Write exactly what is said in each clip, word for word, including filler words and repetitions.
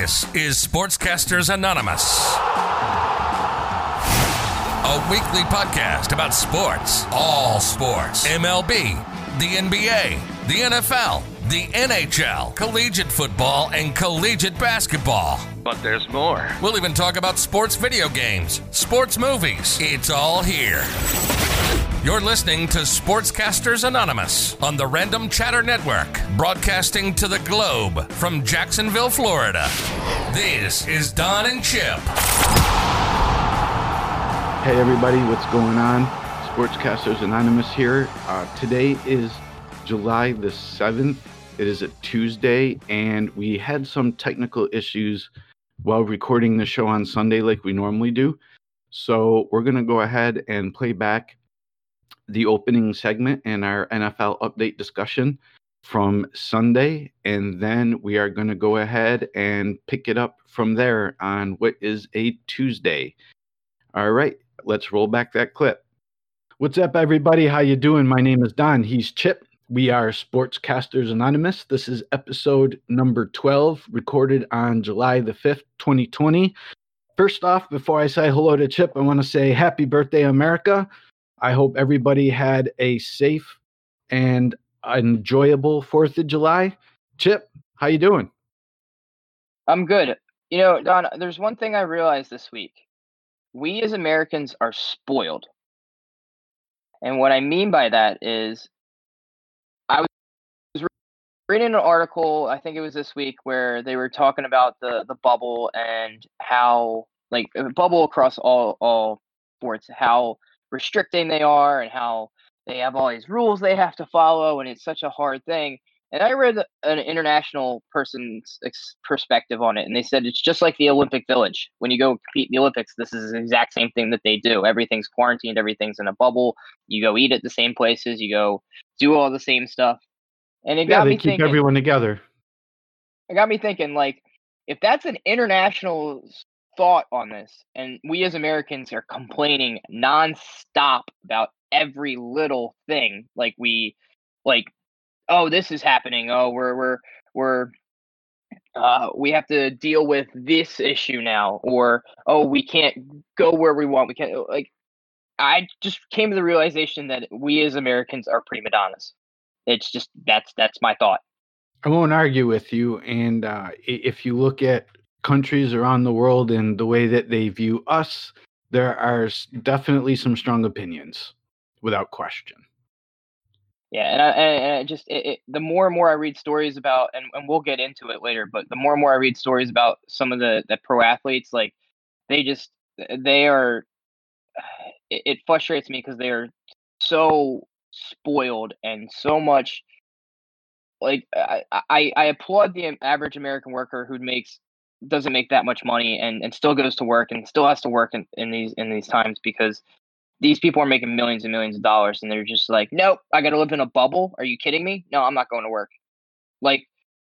This is Sportscasters Anonymous, a weekly podcast about sports, all sports, M L B, the N B A, the N F L, the N H L, collegiate football, and collegiate basketball. But there's more. We'll even talk about sports video games, sports movies. It's all here. You're listening to Sportscasters Anonymous on the Random Chatter Network, broadcasting to the globe from Jacksonville, Florida. This is Don and Chip. Hey everybody, what's going on? Sportscasters Anonymous here. Uh, today is July the seventh. It is a Tuesday, and we had some technical issues while recording the show on Sunday like we normally do. So we're going to go ahead and play back the opening segment in our N F L update discussion from Sunday, and then we are going to go ahead and pick it up from there on what is a Tuesday. All right, let's roll back that clip. What's up, everybody? How you doing? My name is Don. He's Chip. We are Sportscasters Anonymous. This is episode number twelve, recorded on July the fifth, twenty twenty. First off, before I say hello to Chip, I want to say happy birthday, America. I hope everybody had a safe and enjoyable fourth of July. Chip, how you doing? I'm good. You know, Don, there's one thing I realized this week. We as Americans are spoiled. And what I mean by that is I was reading an article, I think it was this week, where they were talking about the, the bubble and how, like, a bubble across all, all sports, how restricting they are and how they have all these rules they have to follow, and it's such a hard thing. And I read an international person's ex- perspective on it, and they said it's just like the Olympic Village. When you go compete in the Olympics, this is the exact same thing that they do. Everything's quarantined, everything's in a bubble. You go eat at the same places, you go do all the same stuff. And it Yeah, got they me keep thinking, everyone together. It got me thinking, like, if that's an international thought on this, and we as Americans are complaining nonstop about every little thing, like we, like, oh, this is happening. Oh, we're we're we're uh, we have to deal with this issue now, or oh, we can't go where we want. We can't. Like, I just came to the realization that we as Americans are prima donnas. It's just that's that's my thought. I won't argue with you. And uh, if you look at countries around the world and the way that they view us, there are definitely some strong opinions, without question. Yeah, and I, and I just it, it, the more and more I read stories about, and, and we'll get into it later, but the more and more I read stories about some of the, the pro athletes, like they just they are, it, it frustrates me because they are so spoiled and so much. Like I, I, I applaud the average American worker who makes doesn't make that much money and, and still goes to work and still has to work in, in these in these times, because these people are making millions and millions of dollars, and they're just like, nope, I got to live in a bubble. Are you kidding me? No, I'm not going to work. Like,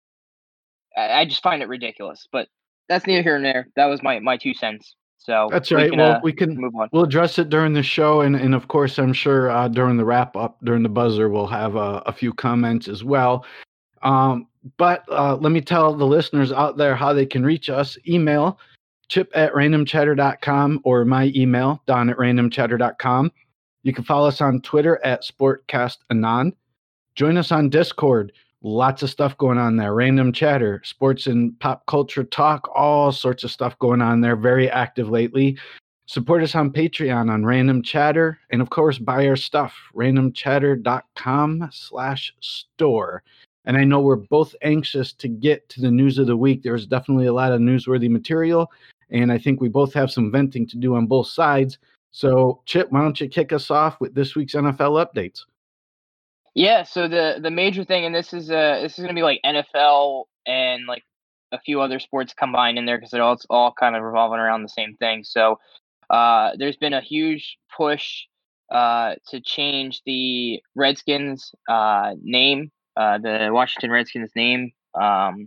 I, I just find it ridiculous. But that's neither here nor there. That was my, my two cents. So that's we right. Can, well, uh, we can move on. We'll address it during the show, and, and of course, I'm sure uh, during the wrap up, during the buzzer, we'll have uh, a few comments as well. Um, but uh, let me tell the listeners out there how they can reach us. Email chip at random chatter dot com or my email, don at random chatter dot com. You can follow us on Twitter at SportcastAnon. Join us on Discord. Lots of stuff going on there. Random chatter, sports and pop culture talk, all sorts of stuff going on there. Very active lately. Support us on Patreon on Random Chatter. And of course, buy our stuff, randomchatter.com slash store. And I know we're both anxious to get to the news of the week. There's definitely a lot of newsworthy material, and I think we both have some venting to do on both sides. So, Chip, why don't you kick us off with this week's N F L updates? Yeah, so the the major thing, and this is uh this is gonna be like N F L and like a few other sports combined in there, because it all it's all kind of revolving around the same thing. So, uh, there's been a huge push uh to change the Redskins uh name. Uh, the Washington Redskins name. Um,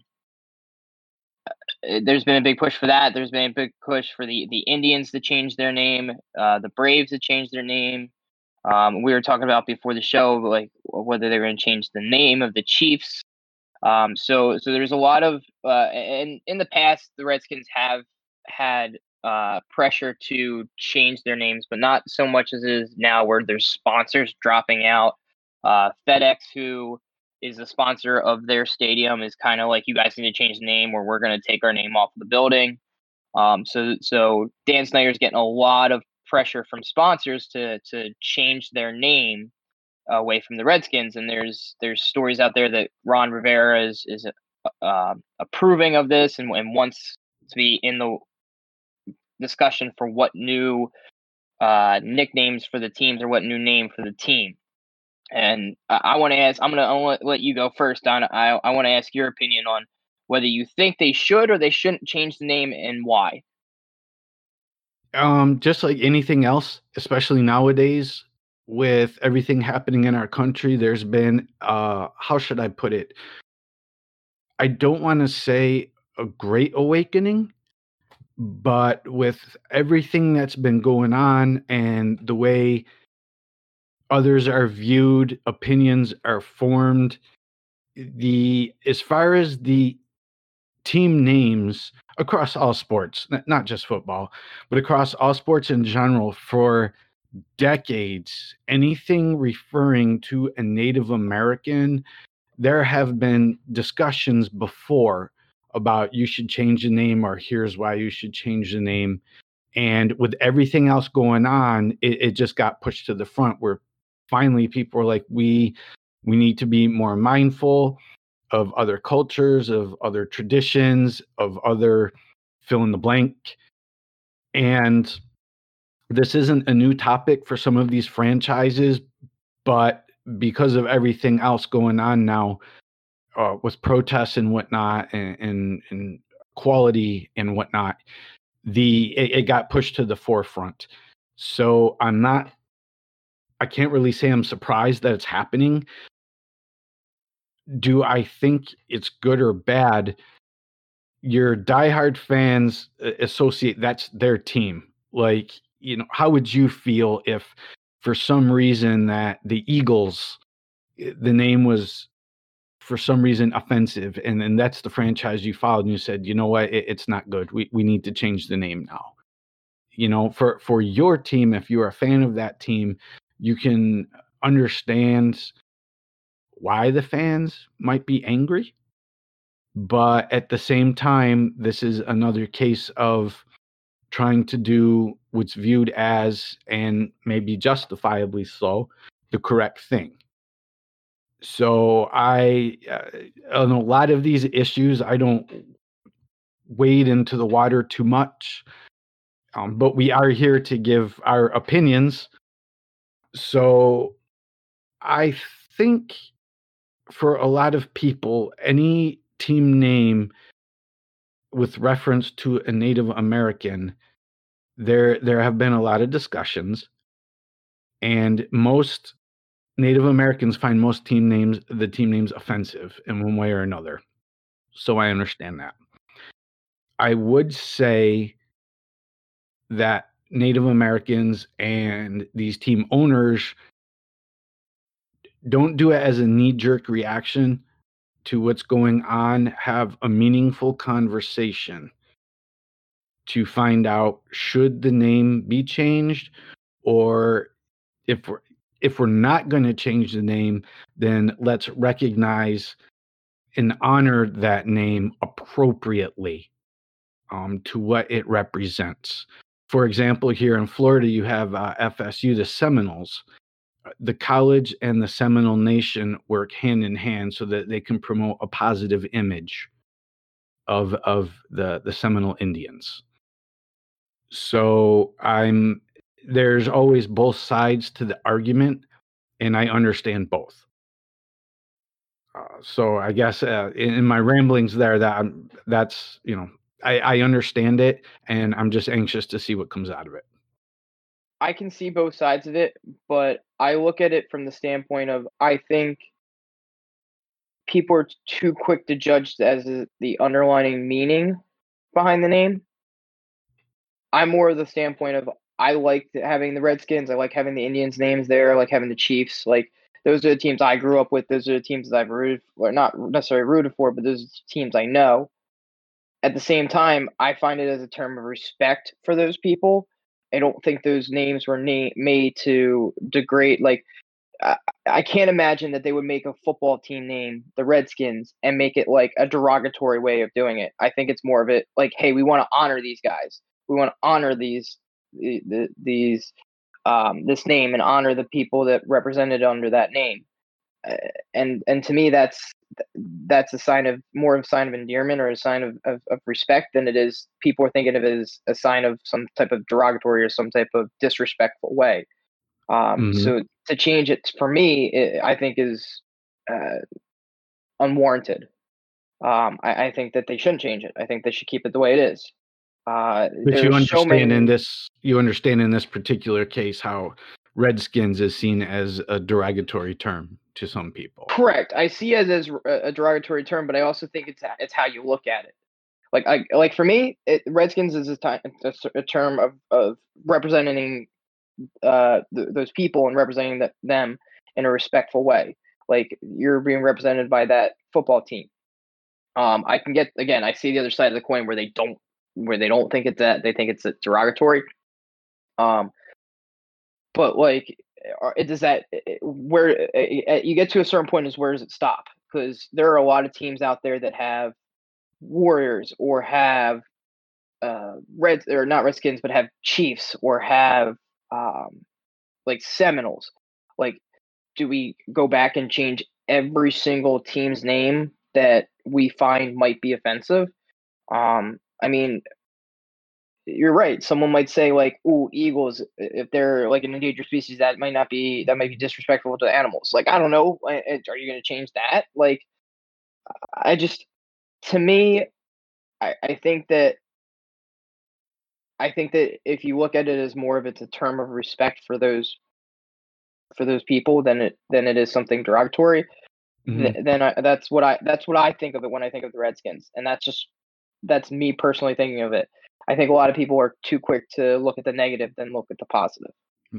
there's been a big push for that. There's been a big push for the, the Indians to change their name, uh, the Braves to change their name. Um, we were talking about before the show, like whether they were going to change the name of the Chiefs Um, so so there's a lot of uh, and in the past the Redskins have had uh, pressure to change their names, but not so much as it is now, where there's sponsors dropping out. Uh, FedEx, who is the sponsor of their stadium, is kind of like, you guys need to change the name, or we're going to take our name off of the building. Um, so so Dan Snyder's getting a lot of pressure from sponsors to to change their name away from the Redskins, and there's there's stories out there that Ron Rivera is is uh, approving of this and, and wants to be in the discussion for what new uh, nicknames for the teams, or what new name for the team. And I, I want to ask, I'm gonna, I'm gonna let you go first, Don. I I want to ask your opinion on whether you think they should or they shouldn't change the name, and why. Um, just like anything else, especially nowadays, with everything happening in our country, there's been, uh, how should I put it? I don't want to say a great awakening, but with everything that's been going on and the way others are viewed, opinions are formed, the as far as the team names across all sports, n- not just football, but across all sports in general, for decades, anything referring to a Native American, there have been discussions before about you should change the name, or here's why you should change the name. And with everything else going on, it, it just got pushed to the front, where finally people were like, we we need to be more mindful of other cultures, of other traditions, of other fill in the blank. And this isn't a new topic for some of these franchises, but because of everything else going on now, uh, with protests and whatnot, and, and, and quality and whatnot, the it, it got pushed to the forefront. So I'm not, I can't really say I'm surprised that it's happening. Do I think it's good or bad? Your diehard fans uh, associate that's their team. Like, you know, how would you feel if for some reason that the Eagles, eh, the name was for some reason offensive, and then that's the franchise you followed, and you said, you know what, it, it's not good. We we need to change the name now. You know, for for your team, if you're a fan of that team, you can understand why the fans might be angry. But at the same time, this is another case of trying to do what's viewed as, and maybe justifiably so, the correct thing. So I, uh, on a lot of these issues, I don't wade into the water too much, um, but we are here to give our opinions. So I think for a lot of people, any team name with reference to a Native American, there there have been a lot of discussions, and most Native Americans find most team names the team names offensive in one way or another. So I understand that. I would say that Native Americans and these team owners don't do it as a knee-jerk reaction to what's going on. Have a meaningful conversation to find out, should the name be changed, or if we're if we're not going to change the name, then let's recognize and honor that name appropriately, um, to what it represents. For example, here in Florida, you have uh, F S U, the Seminoles. The college and the Seminole Nation work hand in hand so that they can promote a positive image of of the the Seminole Indians. So I'm there's always both sides to the argument, and I understand both. Uh, so I guess, uh, in, in my ramblings there, that I'm, that's you know I, I understand it, and I'm just anxious to see what comes out of it. I can see both sides of it, but I look at it from the standpoint of, I think people are too quick to judge as the underlying meaning behind the name. I'm more of the standpoint of, I like having the Redskins, I like having the Indians names there, I like having the Chiefs. Like, those are the teams I grew up with. Those are the teams that I've rooted for, not necessarily rooted for, but those are teams I know. At the same time, I find it as a term of respect for those people. I don't think those names were na- made to degrade. Like, I, I can't imagine that they would make a football team name the Redskins and make it like a derogatory way of doing it. I think it's more of it like, hey, we want to honor these guys. We want to honor these the, the, these um, this name and honor the people that represented under that name. Uh, and and to me, that's that's a sign of more of a sign of endearment or a sign of, of, of respect than it is people are thinking of it as a sign of some type of derogatory or some type of disrespectful way. Um, Mm-hmm. so to change it for me, it, I think is uh, unwarranted. Um, I, I think that they shouldn't change it. I think they should keep it the way it is. Uh, But you there's so understand many. in this, you understand in this particular case how Redskins is seen as a derogatory term to some people. Correct. I see it as a derogatory term, but I also think it's it's how you look at it. Like I like for me, it, Redskins is a, time, a, a term of of representing uh, th- those people and representing the, them in a respectful way. Like you're being represented by that football team. Um, I can get again. I see the other side of the coin where they don't where they don't think it's that they think it's a derogatory. Um, but like, it does that where you get to a certain point is where does it stop? Because there are a lot of teams out there that have Warriors or have uh, Reds or not Redskins, but have Chiefs or have um, like Seminoles. Like, do we go back and change every single team's name that we find might be offensive? Um, I mean, you're right. Someone might say like, "Ooh, eagles." If they're like an endangered species, that might not be that might be disrespectful to animals. Like, I don't know. Are you going to change that? Like, I just, to me, I, I think that I think that if you look at it as more of it's a term of respect for those for those people than it than it is something derogatory, Mm-hmm. th- then I, that's what I that's what I think of it when I think of the Redskins, and that's just that's me personally thinking of it. I think a lot of people are too quick to look at the negative than look at the positive.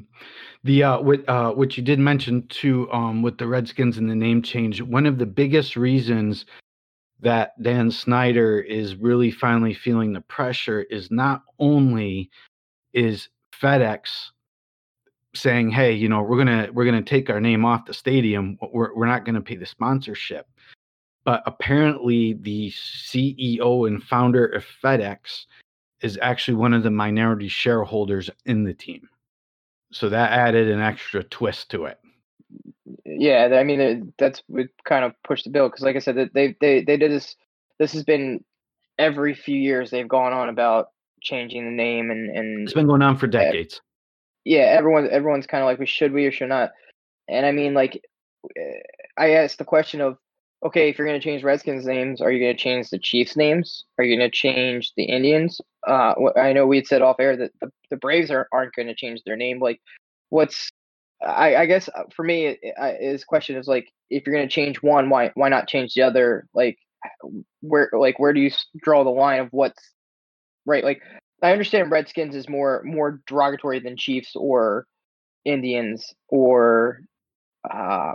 The uh, what uh, what you did mention too, um, with the Redskins and the name change. One of the biggest reasons that Dan Snyder is really finally feeling the pressure is not only is FedEx saying, "Hey, you know, we're gonna we're gonna take our name off the stadium. We're we're not gonna pay the sponsorship," but apparently the C E O and founder of FedEx is actually one of the minority shareholders in the team. So that added an extra twist to it. Yeah, I mean that's what kind of pushed the bill because, like I said, they they they did this. This has been every few years they've gone on about changing the name and and it's been going on for decades. Uh, yeah, everyone everyone's kind of like, we should we or should not? And I mean, like, I asked the question of, okay, if you're going to change Redskins names, are you going to change the Chiefs names? Are you going to change the Indians? Uh, I know we had said off air that the, the Braves are, aren't going to change their name. Like, what's I, I guess for me, his question is like, if you're going to change one, why why not change the other? Like, where like where do you draw the line of what's right? Like, I understand Redskins is more more derogatory than Chiefs or Indians or um,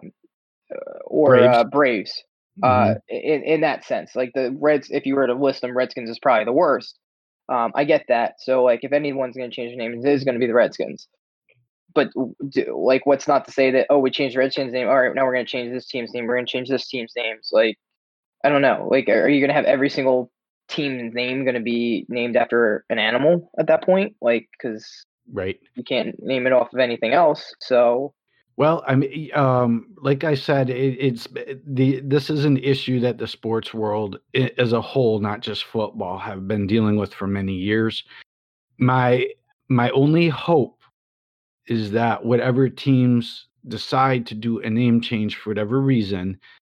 or Braves. uh, Braves. Uh, Mhm. in in that sense, like the Reds, if you were to list them, Redskins is probably the worst. Um, I get that. So like, if anyone's going to change their name, it is going to be the Redskins. But do, like, what's not to say that, oh, we changed the Redskins name. All right, now we're going to change this team's name. We're going to change this team's names. Like, I don't know. Like, are you going to have every single team's name going to be named after an animal at that point? Like, because right, you can't name it off of anything else. So, well, I mean, um, like I said, it, it's the this is an issue that the sports world as a whole, not just football, have been dealing with for many years. My my only hope is that whatever teams decide to do a name change for whatever reason,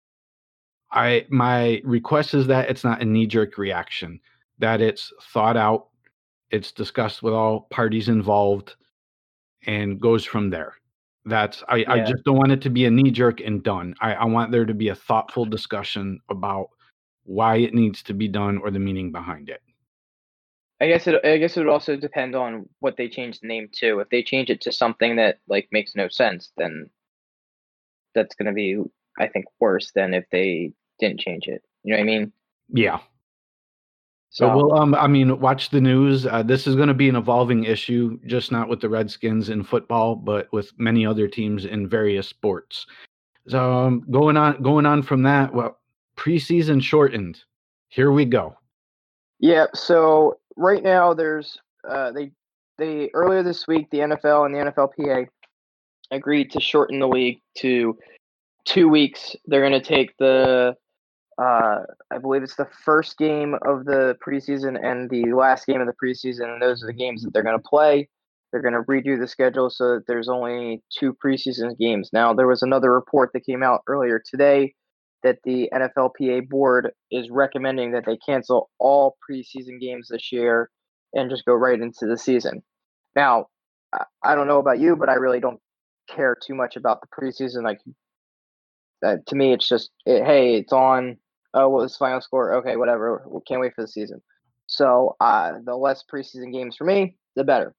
I my request is that it's not a knee-jerk reaction, that it's thought out, it's discussed with all parties involved, and goes from there. That's I, yeah. I just don't want it to be a knee-jerk and done. I, I want there to be a thoughtful discussion about why it needs to be done or the meaning behind it. I guess it. I guess it would also depend on what they change the name to. If they change it to something that like makes no sense, then that's going to be, I think, worse than if they didn't change it. You know what I mean? Yeah. So, But well, um, I mean, watch the news. Uh, this is going to be an evolving issue, just not with the Redskins in football, but with many other teams in various sports. So um, going on, going on from that, well, preseason shortened. Here we go. yeah. So right now, there's uh, they they earlier this week, the N F L and the N F L P A agreed to shorten the league to two weeks. They're going to take the Uh, I believe it's the first game of the preseason and the last game of the preseason, and those are the games that they're going to play. They're going to redo the schedule so that there's only two preseason games. Now, there was another report that came out earlier today that the N F L P A board is recommending that they cancel all preseason games this year and just go right into the season. Now, I don't know about you, but I really don't care too much about the preseason. Like, uh, to me, it's just, it, hey, it's on. Oh, what was the final score? Okay, whatever. We can't wait for the season. So uh, the less preseason games for me, the better.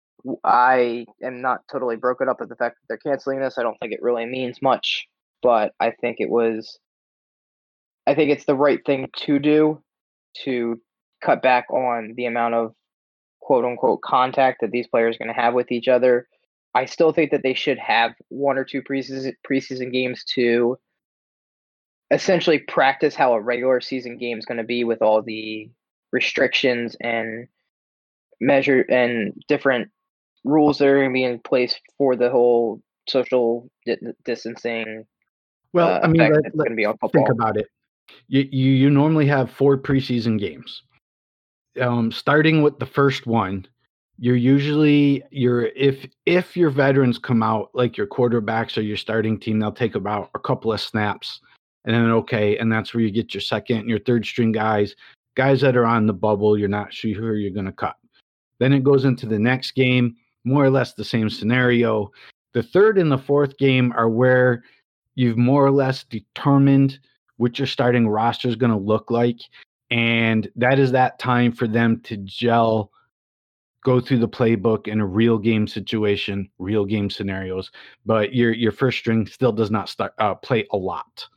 I am not totally broken up with the fact that they're canceling this. I don't think it really means much, but I think it was. I think it's the right thing to do to cut back on the amount of quote unquote contact that these players are going to have with each other. I still think that they should have one or two preseason preseason games to essentially practice how a regular season game is going to be with all the restrictions and measure and different rules that are going to be in place for the whole social di- distancing Well, uh, I mean, effect let, that's let going to be on think football. about it. You, you you normally have four preseason games. Um, starting with the first one, you're usually you're if if your veterans come out, like your quarterbacks or your starting team, they'll take about a couple of snaps, and then okay, and that's where you get your second and your third string guys, guys that are on the bubble. You're not sure who you're going to cut. Then it goes into the next game, more or less the same scenario. The third and the fourth game are where you've more or less determined what your starting roster is going to look like. And that is that time for them to gel, go through the playbook in a real game situation, real game scenarios. But your your first string still does not start uh, play a lot.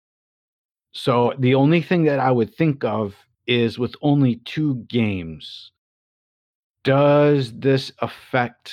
So the only thing that I would think of is with only two games, does this affect,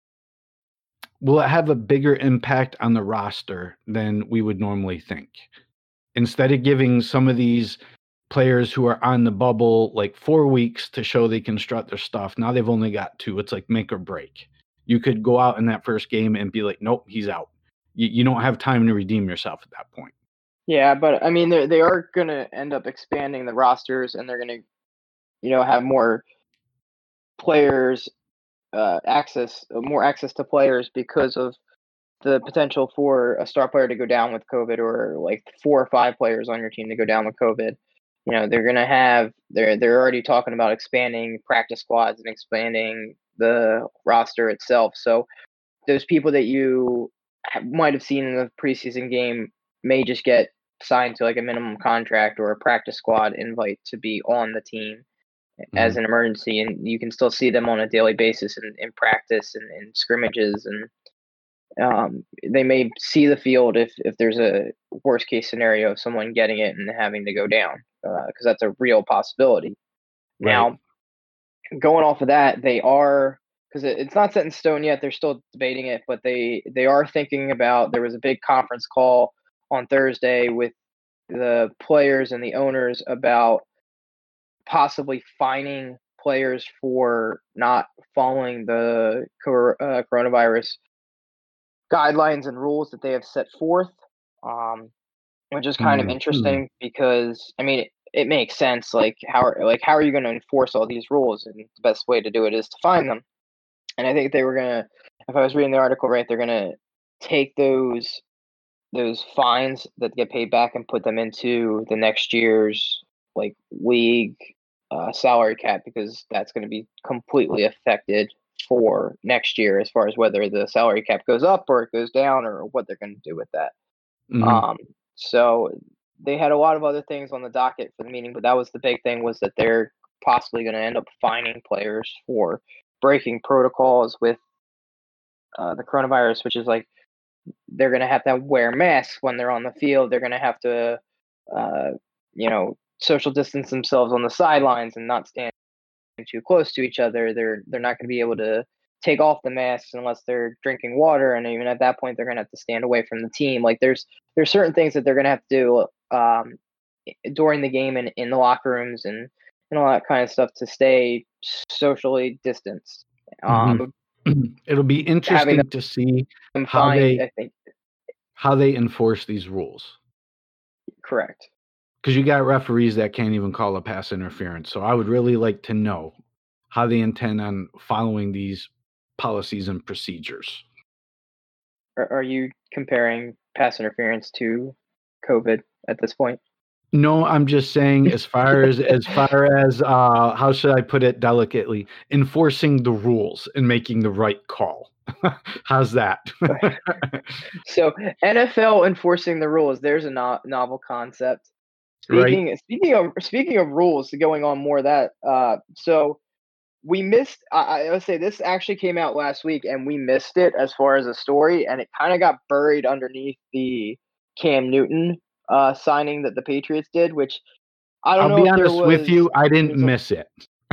will it have a bigger impact on the roster than we would normally think? Instead of giving some of these players who are on the bubble like four weeks to show they can strut their stuff, now they've only got two. It's like make or break. You could go out in that first game and be like, nope, he's out. You, you don't have time to redeem yourself at that point. Yeah, but I mean, they they are going to end up expanding the rosters, and they're going to, you know, have more players uh, access, more access to players because of the potential for a star player to go down with COVID, or like four or five players on your team to go down with COVID. You know, they're gonna have they're they're already talking about expanding practice squads and expanding the roster itself. So those people that you might have seen in the preseason game may just get signed to like a minimum contract or a practice squad invite to be on the team as Mhm. an emergency, and you can still see them on a daily basis in, in practice and in scrimmages, and um, they may see the field if if there's a worst case scenario of someone getting it and having to go down, because uh, that's a real possibility. Right. Now, going off of that, they are, because it, it's not set in stone yet. They're still debating it, but they they are thinking about. There was a big conference call on Thursday with the players and the owners about possibly fining players for not following the cor- uh, coronavirus guidelines and rules that they have set forth, um, which is kind of Mhm. interesting because I mean it, it makes sense. Like how are, like how are you going to enforce all these rules? And the best way to do it is to fine them. And I think they were gonna, if I was reading the article right, they're gonna take those those fines that get paid back and put them into the next year's like league uh, salary cap, because that's going to be completely affected for next year as far as whether the salary cap goes up or it goes down or what they're going to do with that. Mhm. Um, so they had a lot of other things on the docket for the meeting, but that was the big thing, was that they're possibly going to end up fining players for breaking protocols with uh, the coronavirus, which is like they're going to have to wear masks when they're on the field. They're going to have to, uh, you know, social distance themselves on the sidelines and not stand too close to each other. They're they're not going to be able to take off the masks unless they're drinking water, and even at that point, they're going to have to stand away from the team. Like there's there's certain things that they're going to have to do um, during the game and in the locker rooms and and all that kind of stuff to stay socially distanced. Um, mm-hmm. It'll be interesting them, to see how find, they I think how they enforce these rules. Correct. Because you got referees that can't even call a pass interference. So I would really like to know how they intend on following these policies and procedures. Are, are you comparing pass interference to COVID at this point? No, I'm just saying as far as as far as uh, how should I put it delicately, enforcing the rules and making the right call. How's that? So N F L enforcing the rules. There's a no- novel concept. Speaking right. speaking of speaking of rules, going on more of that. Uh, so we missed. I, I would say this actually came out last week, and we missed it as far as a story, and it kind of got buried underneath the Cam Newton uh, signing that the Patriots did. Which I don't I'll know be if honest there was, with you, I didn't a, miss it.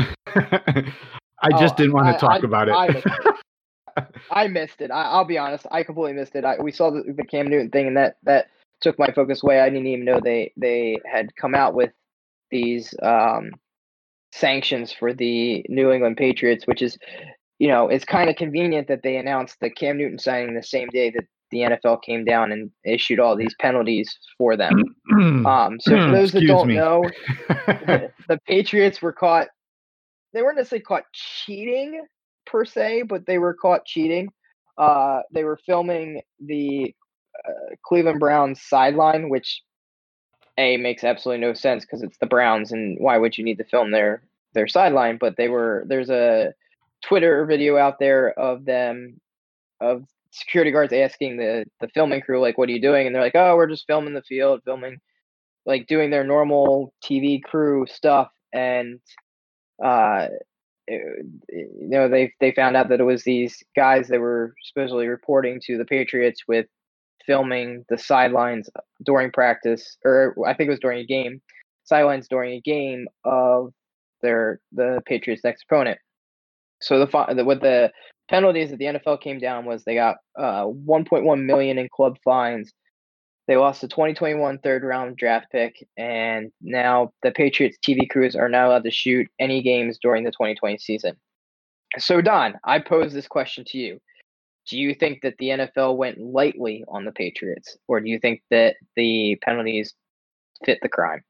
I just oh, didn't want to I, talk I, about it. I missed it. I missed it. I, I'll be honest. I completely missed it. I, we saw the, the Cam Newton thing, and that that took my focus away. I didn't even know they they had come out with these um, sanctions for the New England Patriots, which is, you know, it's kind of convenient that they announced the Cam Newton signing the same day that the N F L came down and issued all these penalties for them. um, so for those that don't me. know, the, the Patriots were caught. They weren't necessarily caught cheating per se, but they were caught cheating. Uh, they were filming the uh, Cleveland Browns sideline, which a makes absolutely no sense because it's the Browns, and why would you need to film their their sideline? But they were there's a Twitter video out there of them of security guards asking the the filming crew like, "What are you doing?" And they're like, "Oh, we're just filming the field, filming like doing their normal T V crew stuff." And uh, it, you know they they found out that it was these guys that were supposedly reporting to the Patriots with filming the sidelines during practice, or I think it was during a game, sidelines during a game of their the Patriots' next opponent. So the, the what the penalties that the N F L came down was they got uh, one point one million in club fines. They lost the twenty twenty-one third round draft pick, and now the Patriots T V crews are not allowed to shoot any games during the twenty twenty season. So Don, I pose this question to you. Do you think that the N F L went lightly on the Patriots, or do you think that the penalties fit the crime?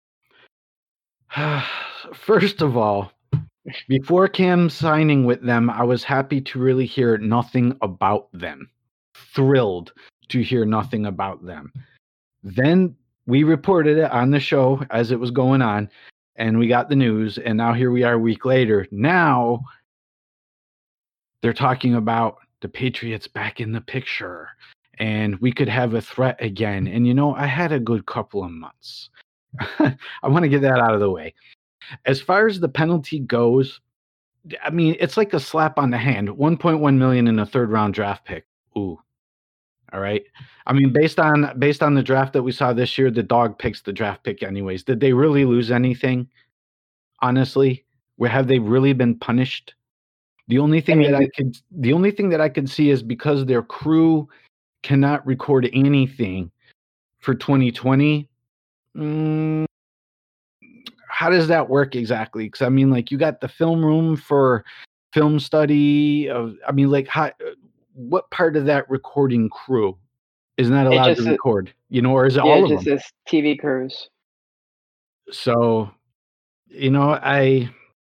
First of all, before Cam signing with them, I was happy to really hear nothing about them. Thrilled to hear nothing about them. Then we reported it on the show as it was going on, and we got the news, and now here we are a week later. Now they're talking about the Patriots back in the picture, and we could have a threat again. And, you know, I had a good couple of months. I want to get that out of the way. As far as the penalty goes, I mean, it's like a slap on the hand. one point one million in a third round draft pick. Ooh. All right. I mean, based on based on the draft that we saw this year, the dog picks the draft pick anyways. Did they really lose anything? Honestly, where have they really been punished? The only thing I mean, that I could the only thing that I could see is because their crew cannot record anything for twenty twenty. Mm, how does that work exactly? Because I mean, like, you got the film room for film study. Of, I mean, like, how, what part of that recording crew is not allowed to record? You know, or is it yeah, all of just them? This T V crews. So, you know, I.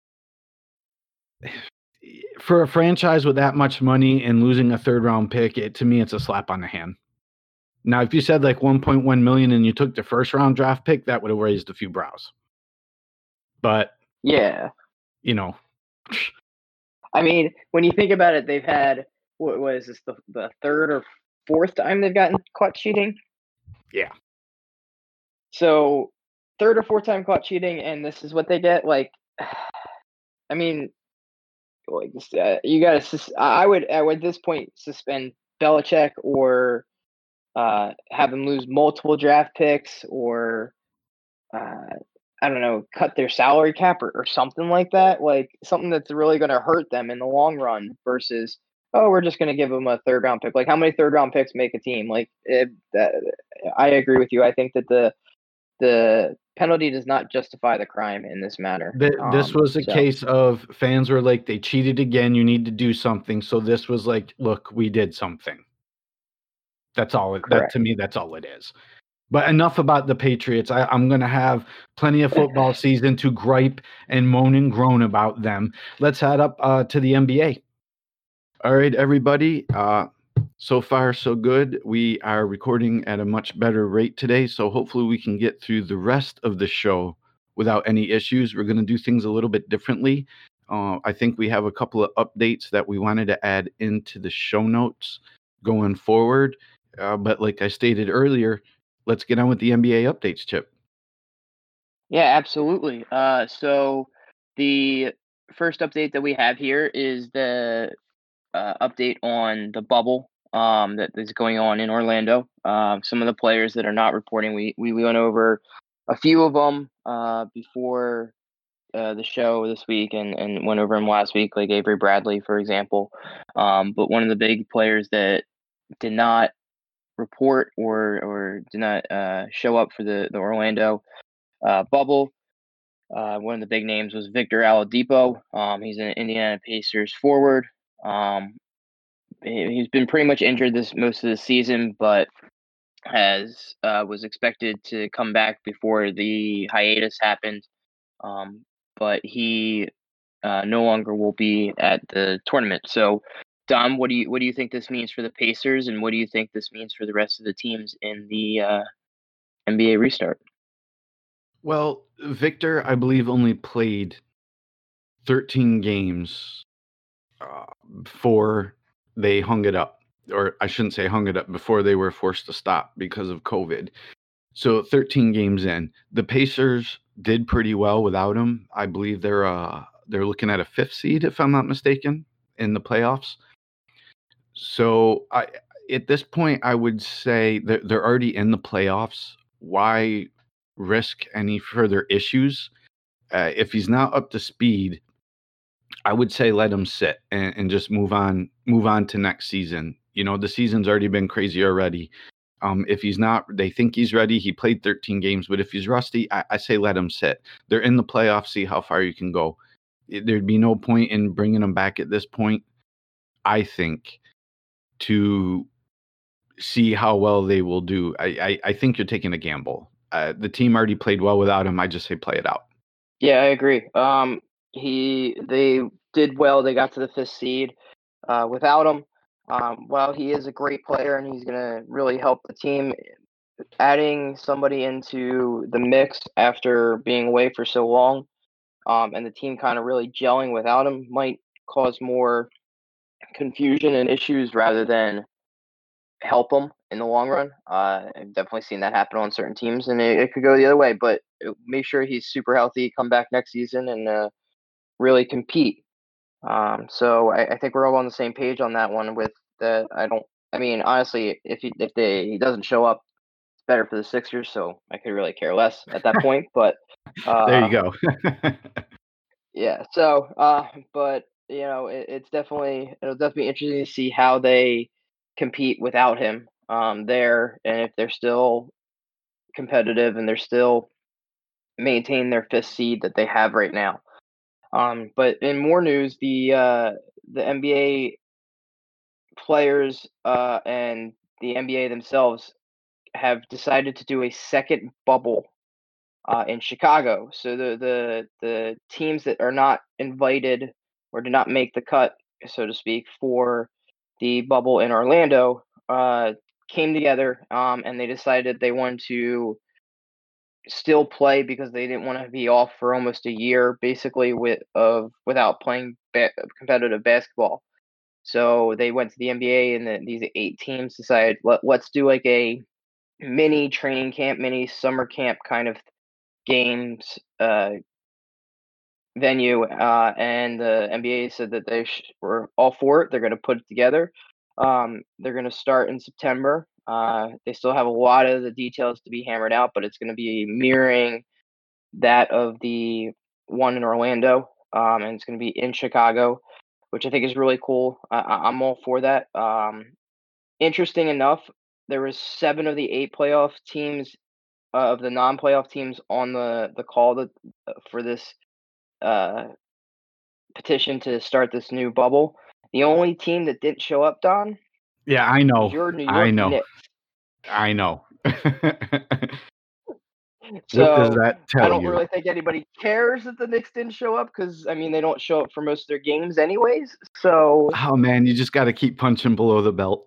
For a franchise with that much money and losing a third round pick, it, to me, it's a slap on the hand. Now, if you said like one point one million and you took the first round draft pick, that would have raised a few brows. But yeah, you know, I mean, when you think about it, they've had what was this the, the third or fourth time they've gotten caught cheating? Yeah. So third or fourth time caught cheating, and this is what they get. Like, I mean. Like uh, you gotta, I would, I would at this point suspend Belichick or uh, have them lose multiple draft picks or uh, I don't know, cut their salary cap or, or something like that, like something that's really going to hurt them in the long run versus, oh, we're just going to give them a third round pick. Like how many third round picks make a team? Like it, that, I agree with you. I think that the the penalty does not justify the crime in this matter. Th- this Um, was a so case of fans were like, they cheated again. You need to do something. So this was like, look, we did something. That's all. It, that correct. to me, that's all it is. But enough about the Patriots. I, I'm going to have plenty of football season to gripe and moan and groan about them. Let's head up uh, to the N B A. All right, everybody. Uh, so far, so good. We are recording at a much better rate today, so hopefully we can get through the rest of the show without any issues. We're going to do things a little bit differently. Uh, I think we have a couple of updates that we wanted to add into the show notes going forward. Uh, but like I stated earlier, let's get on with the N B A updates, Chip. Yeah, absolutely. Uh, so the first update that we have here is the uh, update on the bubble um, that is going on in Orlando. Um, some of the players that are not reporting, we we went over a few of them uh, before uh, the show this week, and, and went over them last week, like Avery Bradley, for example. Um, but one of the big players that did not report or or did not uh, show up for the the Orlando uh, bubble. Uh, one of the big names was Victor Oladipo. Um, he's an Indiana Pacers forward. Um, he- he's been pretty much injured this most of the season, but has uh, was expected to come back before the hiatus happened. Um, but he uh, no longer will be at the tournament. So, Dom, what do you what do you think this means for the Pacers, and what do you think this means for the rest of the teams in the uh, N B A restart? Well, Victor, I believe, only played thirteen games uh, before they hung it up. Or I shouldn't say hung it up, before they were forced to stop because of COVID. So thirteen games in, the Pacers did pretty well without him. I believe they're uh they're looking at a fifth seed, if I'm not mistaken, in the playoffs. So I at this point, I would say that they're already in the playoffs. Why risk any further issues? Uh, if he's not up to speed, I would say let him sit and, and just move on, move on to next season. You know, the season's already been crazy already. Um, if he's not, they think he's ready. He played thirteen games, but if he's rusty, I, I say let him sit. They're in the playoffs. See how far you can go. It- There'd be no point in bringing him back at this point, I think, to see how well they will do. I, I, I think you're taking a gamble. Uh, the team already played well without him. I just say play it out. Yeah, I agree. Um, he they did well. They got to the fifth seed uh, without him. Um, while he is a great player and he's going to really help the team, adding somebody into the mix after being away for so long, um, and the team kind of really gelling without him might cause more confusion and issues rather than help them in the long run. Uh, I've definitely seen that happen on certain teams, and it, it could go the other way. But uh, make sure he's super healthy, come back next season, and uh, really compete. Um, so I, I think we're all on the same page on that one. With the, I don't. I mean, honestly, if he if they he doesn't show up, it's better for the Sixers. So I could really care less at that point. But There you uh, go. yeah. So, uh, but you know, it, it's definitely it'll definitely be interesting to see how they compete without him um, there, and if they're still competitive and they're still maintain their fifth seed that they have right now. Um, but in more news, the uh, the N B A players uh, and the N B A themselves have decided to do a second bubble uh, in Chicago. So the the the teams that are not invited or did not make the cut, so to speak, for the bubble in Orlando uh, came together um, and they decided they wanted to still play because they didn't want to be off for almost a year, basically with of without playing ba- competitive basketball. So they went to the N B A, and the, these eight teams decided Let, let's do like a mini training camp, mini summer camp kind of games uh, venue, uh, and the N B A said that they sh- were all for it. They're going to put it together. Um, they're going to start in September. Uh, they still have a lot of the details to be hammered out, but it's going to be mirroring that of the one in Orlando, um, and it's going to be in Chicago, which I think is really cool. I, I'm all for that. Um, interesting enough, there was seven of the eight playoff teams uh, of the non-playoff teams on the the call that, uh, for this uh, petition to start this new bubble. The only team that didn't show up, Don, Yeah, I was know. your New I York know. Knicks. I know. What does So that I tell don't you? really think anybody cares that the Knicks didn't show up because I mean they don't show up for most of their games anyways. So Oh man, you just got to keep punching below the belt.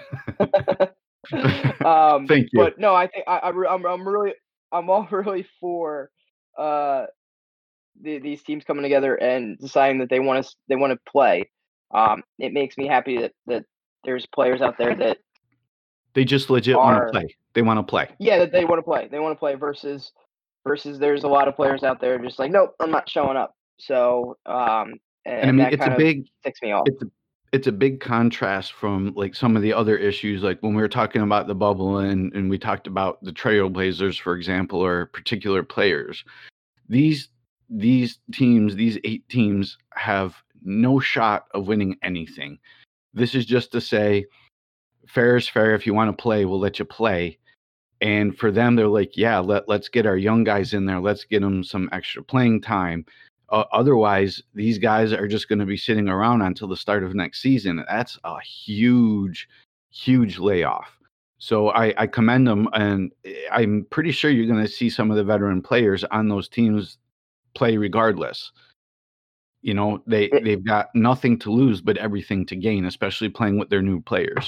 um, Thank you. but no, I think I, I re- I'm I'm really I'm all really for uh the, these teams coming together and deciding that they want to they want to play. Um, it makes me happy that that there's players out there that They just legit want to are play. They want to play. yeah that they want to play. They want to play versus versus there's a lot of players out there just like nope, I'm not showing up. So um, and, And I and mean, that it's a kind of big ticks me off. it's a, it's a big contrast from like some of the other issues, like when we were talking about the bubble and and we talked about the Trailblazers, for example, or particular players. These these teams, these eight teams, have no shot of winning anything. This is just to say, fair is fair. If you want to play, we'll let you play. And for them, they're like, yeah, let, let's get our young guys in there. Let's get them some extra playing time. Uh, otherwise, these guys are just going to be sitting around until the start of next season. That's a huge, huge layoff. So I, I commend them, and I'm pretty sure you're going to see some of the veteran players on those teams play regardless. You know, they, It- they've got nothing to lose but everything to gain, especially playing with their new players.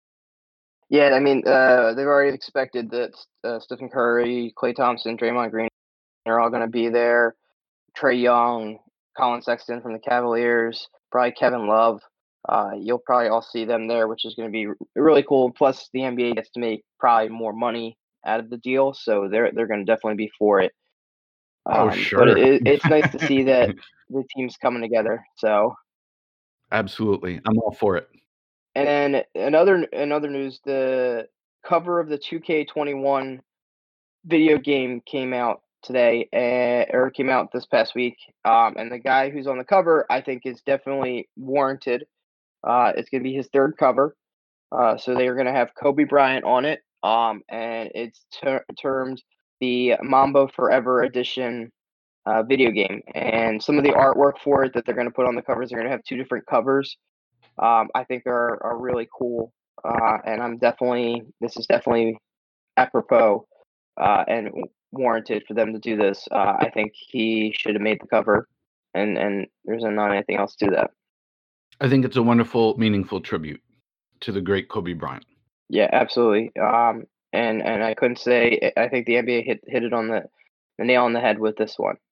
Yeah, I mean, uh, they've already expected that uh, Stephen Curry, Klay Thompson, Draymond Green are all going to be there. Trae Young, Colin Sexton from the Cavaliers, probably Kevin Love. Uh, you'll probably all see them there, which is going to be r- really cool. Plus, the N B A gets to make probably more money out of the deal, so they're they're going to definitely be for it. Oh, Um, sure. But it, it's nice to see that the team's coming together. So. Absolutely. I'm all for it. And then another another news, the cover of the two K twenty-one video game came out today, uh, or came out this past week. Um, and the guy who's on the cover, I think, is definitely warranted. Uh, it's going to be his third cover. Uh, so they are going to have Kobe Bryant on it. Um, and it's ter- termed the Mambo Forever Edition uh, video game. And some of the artwork for it that they're going to put on the covers, they're going to have two different covers. Um, I think are are really cool, uh, and I'm definitely this is definitely apropos uh, and warranted for them to do this. Uh, I think he should have made the cover, and and there's not anything else to that. I think it's a wonderful, meaningful tribute to the great Kobe Bryant. Yeah, absolutely. Um, and and I couldn't say I think the N B A hit hit it on the, the nail on the head with this one.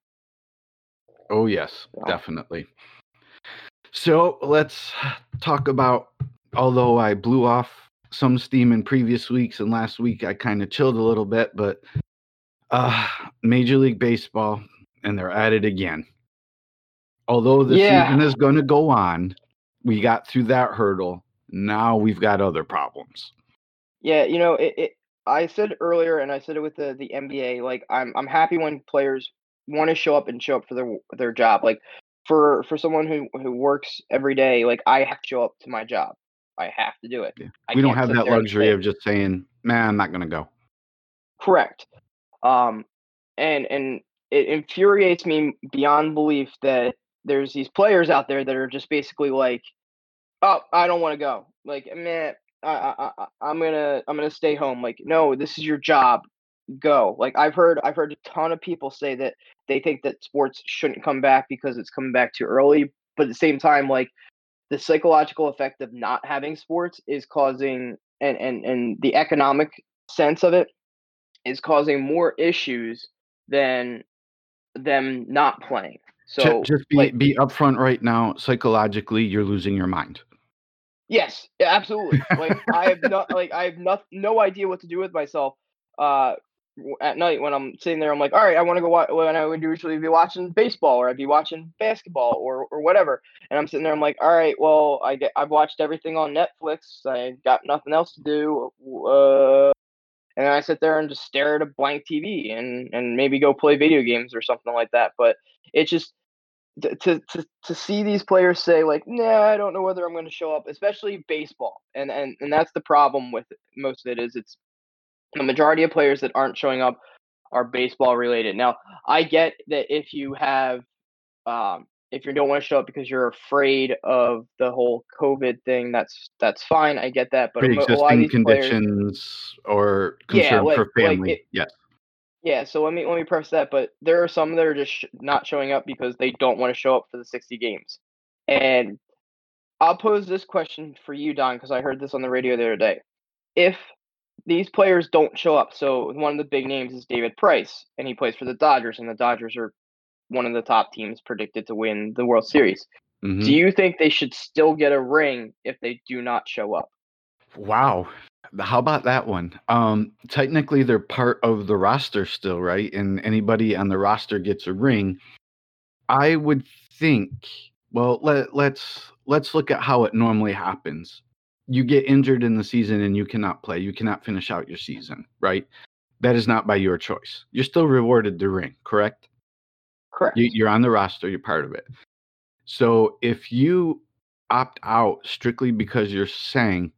Oh, yes, So. definitely. So let's talk about, although I blew off some steam in previous weeks and last week I kind of chilled a little bit, but uh, Major League Baseball, and they're at it again. Although the Yeah. season is going to go on, we got through that hurdle. Now we've got other problems. Yeah, you know, it, it I said earlier, and I said it with the, the N B A, like I'm I'm happy when players want to show up and show up for their their job. Like for for someone who, who works every day, like I have to show up to my job. I have to do it. Yeah. I We don't can't have sit that there and luxury say- of just saying, man, I'm not going to go. Correct. Um, and and it infuriates me beyond belief that there's these players out there that are just basically like, oh, I don't want to go. Like, man, I, I, I, I'm gonna, I'm gonna stay home. Like, no, this is your job. Go. Like, I've heard, I've heard a ton of people say that they think that sports shouldn't come back because it's coming back too early. But at the same time, like, the psychological effect of not having sports is causing, and and and the economic sense of it is causing more issues than them not playing. So just be, like, be upfront right now. Psychologically, you're losing your mind. yes, absolutely. Like I have not, like I have not, no idea what to do with myself. Uh, at night when I'm sitting there, I'm like, all right, I want to go watch. When I would usually be watching baseball, or I'd be watching basketball, or or whatever. And I'm sitting there, I'm like, all right, well, I get, I've watched everything on Netflix. I got nothing else to do. Uh, and then I sit there and just stare at a blank T V, and and maybe go play video games or something like that. But it's just to to to see these players say like, nah, I don't know whether I'm going to show up, especially baseball. And and and that's the problem with it. Most of it is it's the majority of players that aren't showing up are baseball related. Now, I get that if you have um if you don't want to show up because you're afraid of the whole COVID thing, that's that's fine. I get that, but a, mo- a lot of Pre-existing these players, conditions or yeah, concern like for like it, family. Yes. yeah. So let me let me preface that, but there are some that are just sh- not showing up because they don't want to show up for the sixty games. And I'll pose this question for you, Don, because I heard this on the radio the other day. If these players don't show up, so one of the big names is David Price, and he plays for the Dodgers, and the Dodgers are one of the top teams predicted to win the World Series. Do Mm-hmm. you think they should still get a ring if they do not show up? Wow. How about that one? Um, technically, they're part of the roster still, right? And anybody on the roster gets a ring. I would think. Well, let let's let's look at how it normally happens. You get injured in the season and you cannot play. You cannot finish out your season, right? That is not by your choice. You're still rewarded the ring, correct? Correct. You, you're on the roster. You're part of it. So if you opt out strictly because you're saying,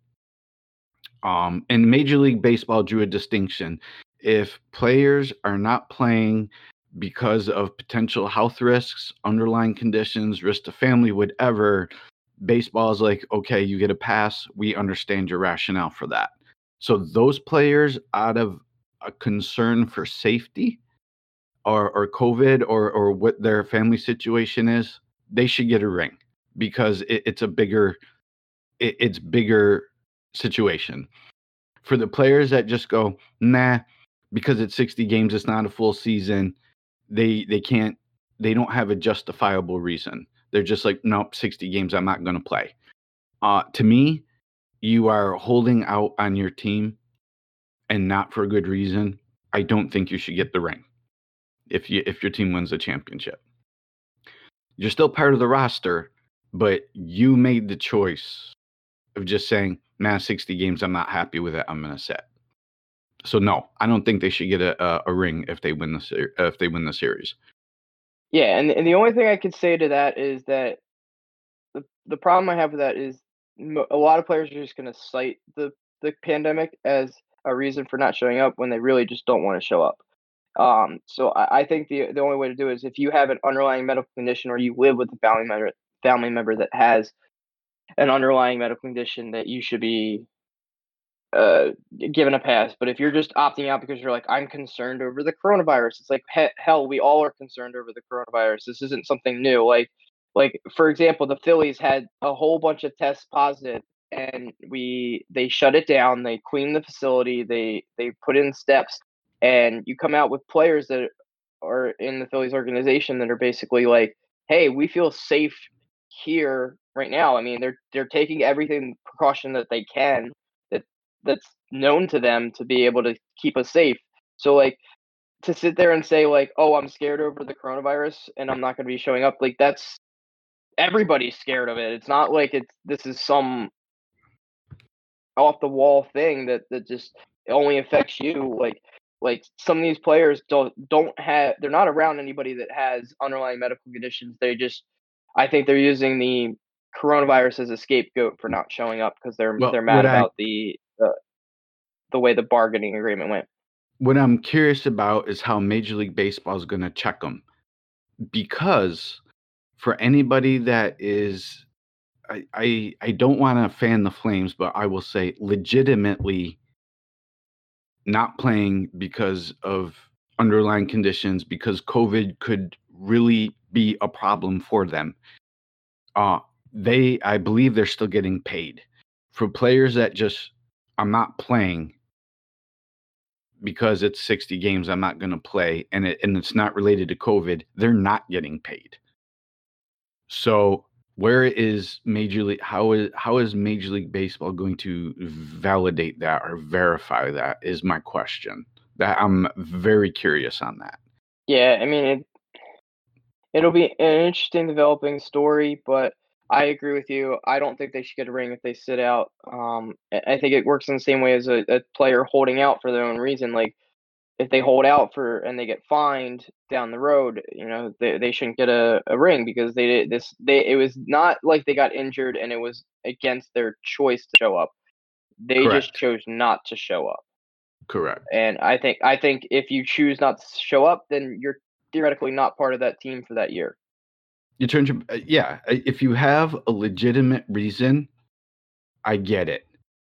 um, and Major League Baseball drew a distinction. If players are not playing because of potential health risks, underlying conditions, risk to family, whatever, baseball is like, okay, you get a pass. We understand your rationale for that. So those players, out of a concern for safety or, or COVID or, or what their family situation is, they should get a ring because it, it's a bigger, it, it's bigger situation. For the players that just go, nah, because it's sixty games, it's not a full season. They they can't, they don't have a justifiable reason. They're just like, nope, sixty games, I'm not going to play. Uh, to me, you are holding out on your team and not for a good reason. I don't think you should get the ring if you if your team wins the championship. You're still part of the roster, but you made the choice of just saying, nah, sixty games, I'm not happy with it. I'm going to sit. So no, I don't think they should get a, a, a ring if they win the ser- uh, if they win the series. Yeah, and and the only thing I could say to that is that the the problem I have with that is mo- a lot of players are just going to cite the the pandemic as a reason for not showing up when they really just don't want to show up. Um, so I, I think the the only way to do it is if you have an underlying medical condition or you live with a family member family member that has an underlying medical condition, that you should be uh, given a pass. But if you're just opting out because you're like, I'm concerned over the coronavirus, it's like, he- hell, we all are concerned over the coronavirus. This isn't something new. Like, like for example, the Phillies had a whole bunch of tests positive, and we they shut it down. They cleaned the facility. They they put in steps, and you come out with players that are in the Phillies organization that are basically like, hey, we feel safe here right now. I mean, they're they're taking everything precaution that they can that that's known to them to be able to keep us safe. So like to sit there and say like, "Oh, I'm scared over the coronavirus and I'm not going to be showing up." Like that's everybody's scared of it. It's not like it's this is some off the wall thing that that just only affects you. Like like some of these players don't don't have they're not around anybody that has underlying medical conditions. They just I think they're using the coronavirus as a scapegoat for not showing up because they're Well, they're mad what I about the the the way the bargaining agreement went. what I'm curious about is how Major League Baseball is going to check them, because for anybody that is, I I, I don't want to fan the flames, but I will say legitimately not playing because of underlying conditions, because COVID could really be a problem for them. Uh, they, I believe they're still getting paid. For players that just, I'm not playing because it's sixty games, I'm not going to play, and it, and it's not related to COVID, they're not getting paid. So where is Major League, how is how is Major League Baseball going to validate that or verify that is my question. That I'm very curious on that. Yeah, I mean, it, it'll be an interesting developing story, but I agree with you. I don't think they should get a ring if they sit out. Um, I I think it works in the same way as a, a player holding out for their own reason. Like if they hold out for and they get fined down the road, you know, they, they shouldn't get a, a ring because they did this. They it was not like they got injured and it was against their choice to show up. They just Correct. chose not to show up. Correct. And I think I think if you choose not to show up, then you're theoretically not part of that team for that year. You turn your uh, yeah. uh, If you have a legitimate reason, I get it.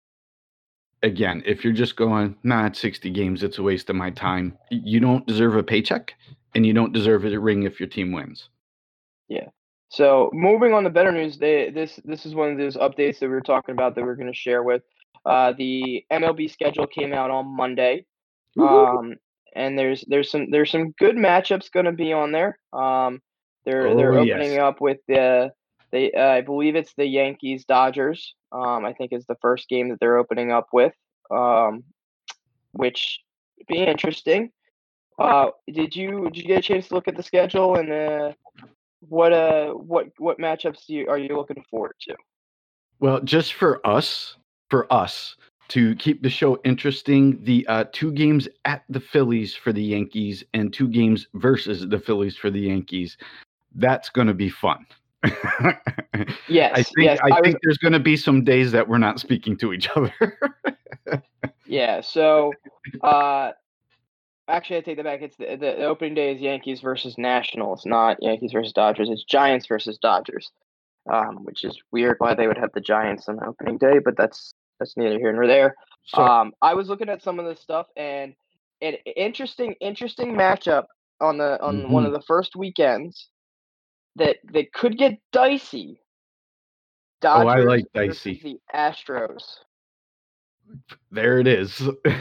Again, if you're just going, nah, it's sixty games, it's a waste of my time. y- You don't deserve a paycheck, and you don't deserve a ring if your team wins. Yeah. So moving on to better news, they, this this is one of those updates that we were talking about that we're going to share with. Uh, the M L B schedule came out on Monday, Woohoo! um, and there's there's some there's some good matchups going to be on there. Um, they're Oh they're yes, opening up with the they uh, I believe it's the Yankees Dodgers. Um, I think is the first game that they're opening up with, um, which be interesting. Uh, did you did you get a chance to look at the schedule and uh, what uh what what matchups do you are you looking forward to? Well, just for us, for us to keep the show interesting, the uh, two games at the Phillies for the Yankees and two games versus the Phillies for the Yankees. That's going to be fun. I Yes, think yes, I I was think there's going to be some days that we're not speaking to each other. yeah. So, uh, actually, I take that back. It's the, the opening day is Yankees versus Nationals, not Yankees versus Dodgers. It's Giants versus Dodgers, um, which is weird why they would have the Giants on opening day, but that's that's neither here nor there. So Um, I was looking at some of this stuff and an interesting interesting matchup on the on one mhm. of the first weekends that that could get dicey. Oh, I Dodgers like versus dicey. the Astros. There it is.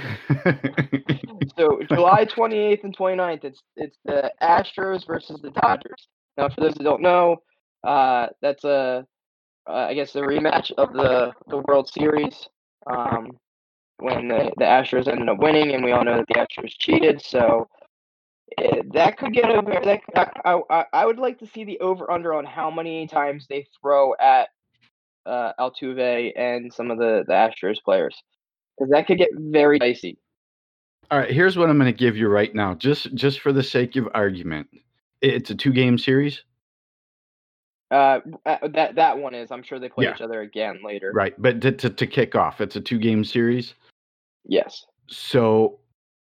So July twenty-eighth and twenty-ninth, it's it's the Astros versus the Dodgers. Now, for those who don't know, uh, that's a uh, I guess a rematch of the the World Series um, when the, the Astros ended up winning, and we all know that the Astros cheated. So eh, that could get over. That I, I I would like to see the over under on how many times they throw at uh, Altuve and some of the the Astros players because that could get very dicey. All right, here's what I'm going to give you right now, just just for the sake of argument. It's a two game series, Uh, uh, that that one is. I'm sure they play yeah, each other again later. right. But to to, to kick off, it's a two game series. Yes. So,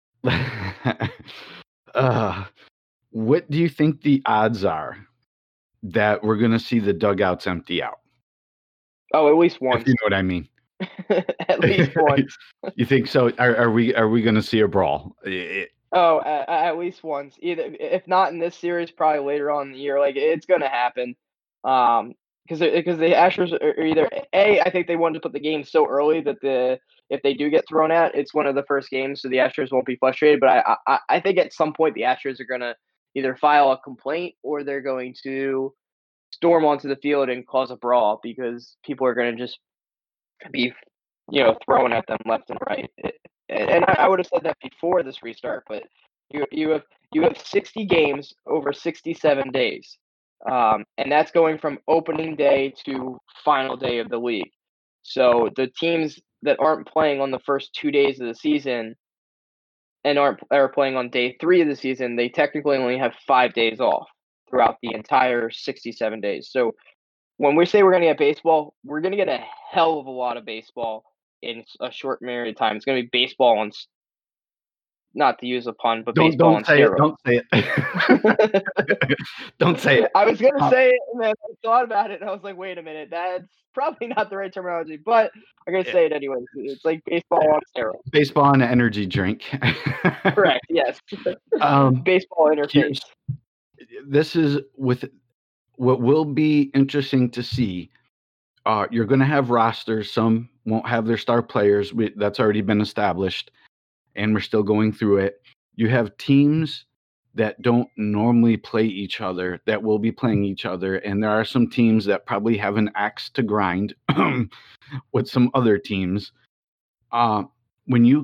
uh, what do you think the odds are that we're going to see the dugouts empty out? Oh, at least If once. you know what I mean. At least once. You think so? Are, are we are we going to see a brawl? It- Oh, at, at least once. Either if not in this series, probably later on in the year. Like it's gonna happen. Um, because because the Astros are either a. I think they wanted to put the game so early that the if they do get thrown at, it's one of the first games, so the Astros won't be frustrated. But I I, I think at some point the Astros are gonna either file a complaint or they're going to storm onto the field and cause a brawl because people are gonna just be, you know, thrown at them left and right. It- and I, I would have said that before this restart, but you you have you have sixty games over sixty-seven days, um, and that's going from opening day to final day of the league. So the teams that aren't playing on the first two days of the season and aren't are playing on day three of the season, they technically only have five days off throughout the entire sixty-seven days. So when we say we're going to get baseball, we're going to get a hell of a lot of baseball in a short period of time. It's going to be baseball on, not to use a pun, but don't baseball don't on say it. steroids. Don't say it. Don't say it. I was going to Uh, say it, and then I thought about it, and I was like, wait a minute, that's probably not the right terminology, but I'm going to say it anyways. It's like baseball on steroids. Baseball and energy drink. Correct, yes. Um, Baseball interface. here's- this is with what will be interesting to see. Uh, you're going to have rosters. Some won't have their star players. We, that's already been established, and we're still going through it. You have teams that don't normally play each other that will be playing each other, and there are some teams that probably have an axe to grind with some other teams. Uh, when you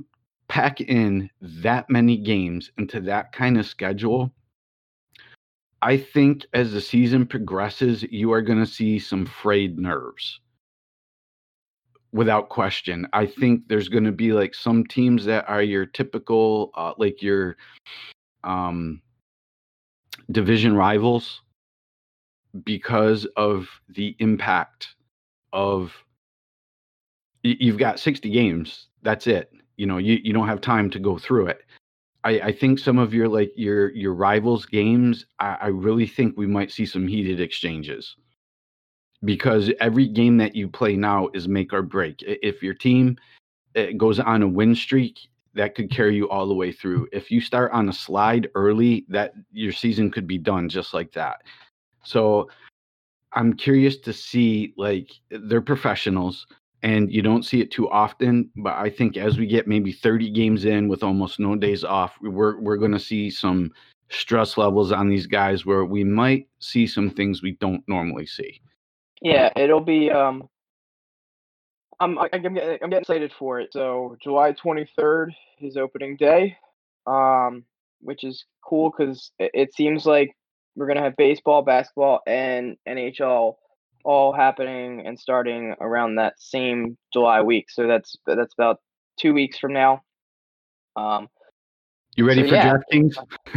pack in that many games into that kind of schedule, I think as the season progresses, you are going to see some frayed nerves. Without question. I think there's going to be like some teams that are your typical, uh, like your um, division rivals because of the impact of y- you've got sixty games. That's it. You know, you, you don't have time to go through it. I, I think some of your like your your rivals games, I, I really think we might see some heated exchanges because every game that you play now is make or break. I- If your team uh, goes on a win streak, that could carry you all the way through. If you start on a slide early, that your season could be done just like that. So I'm curious to see, like, they're professionals and you don't see it too often, but I think as we get maybe thirty games in with almost no days off, we're we're going to see some stress levels on these guys where we might see some things we don't normally see. Yeah, it'll be. Um, I'm I- I'm getting, I'm getting excited for it. So July twenty-third is opening day, um, which is cool because it, it seems like we're gonna have baseball, basketball, and N H L all happening and starting around that same July week. So that's that's about two weeks from now. Um, You so ready for yeah, DraftKings?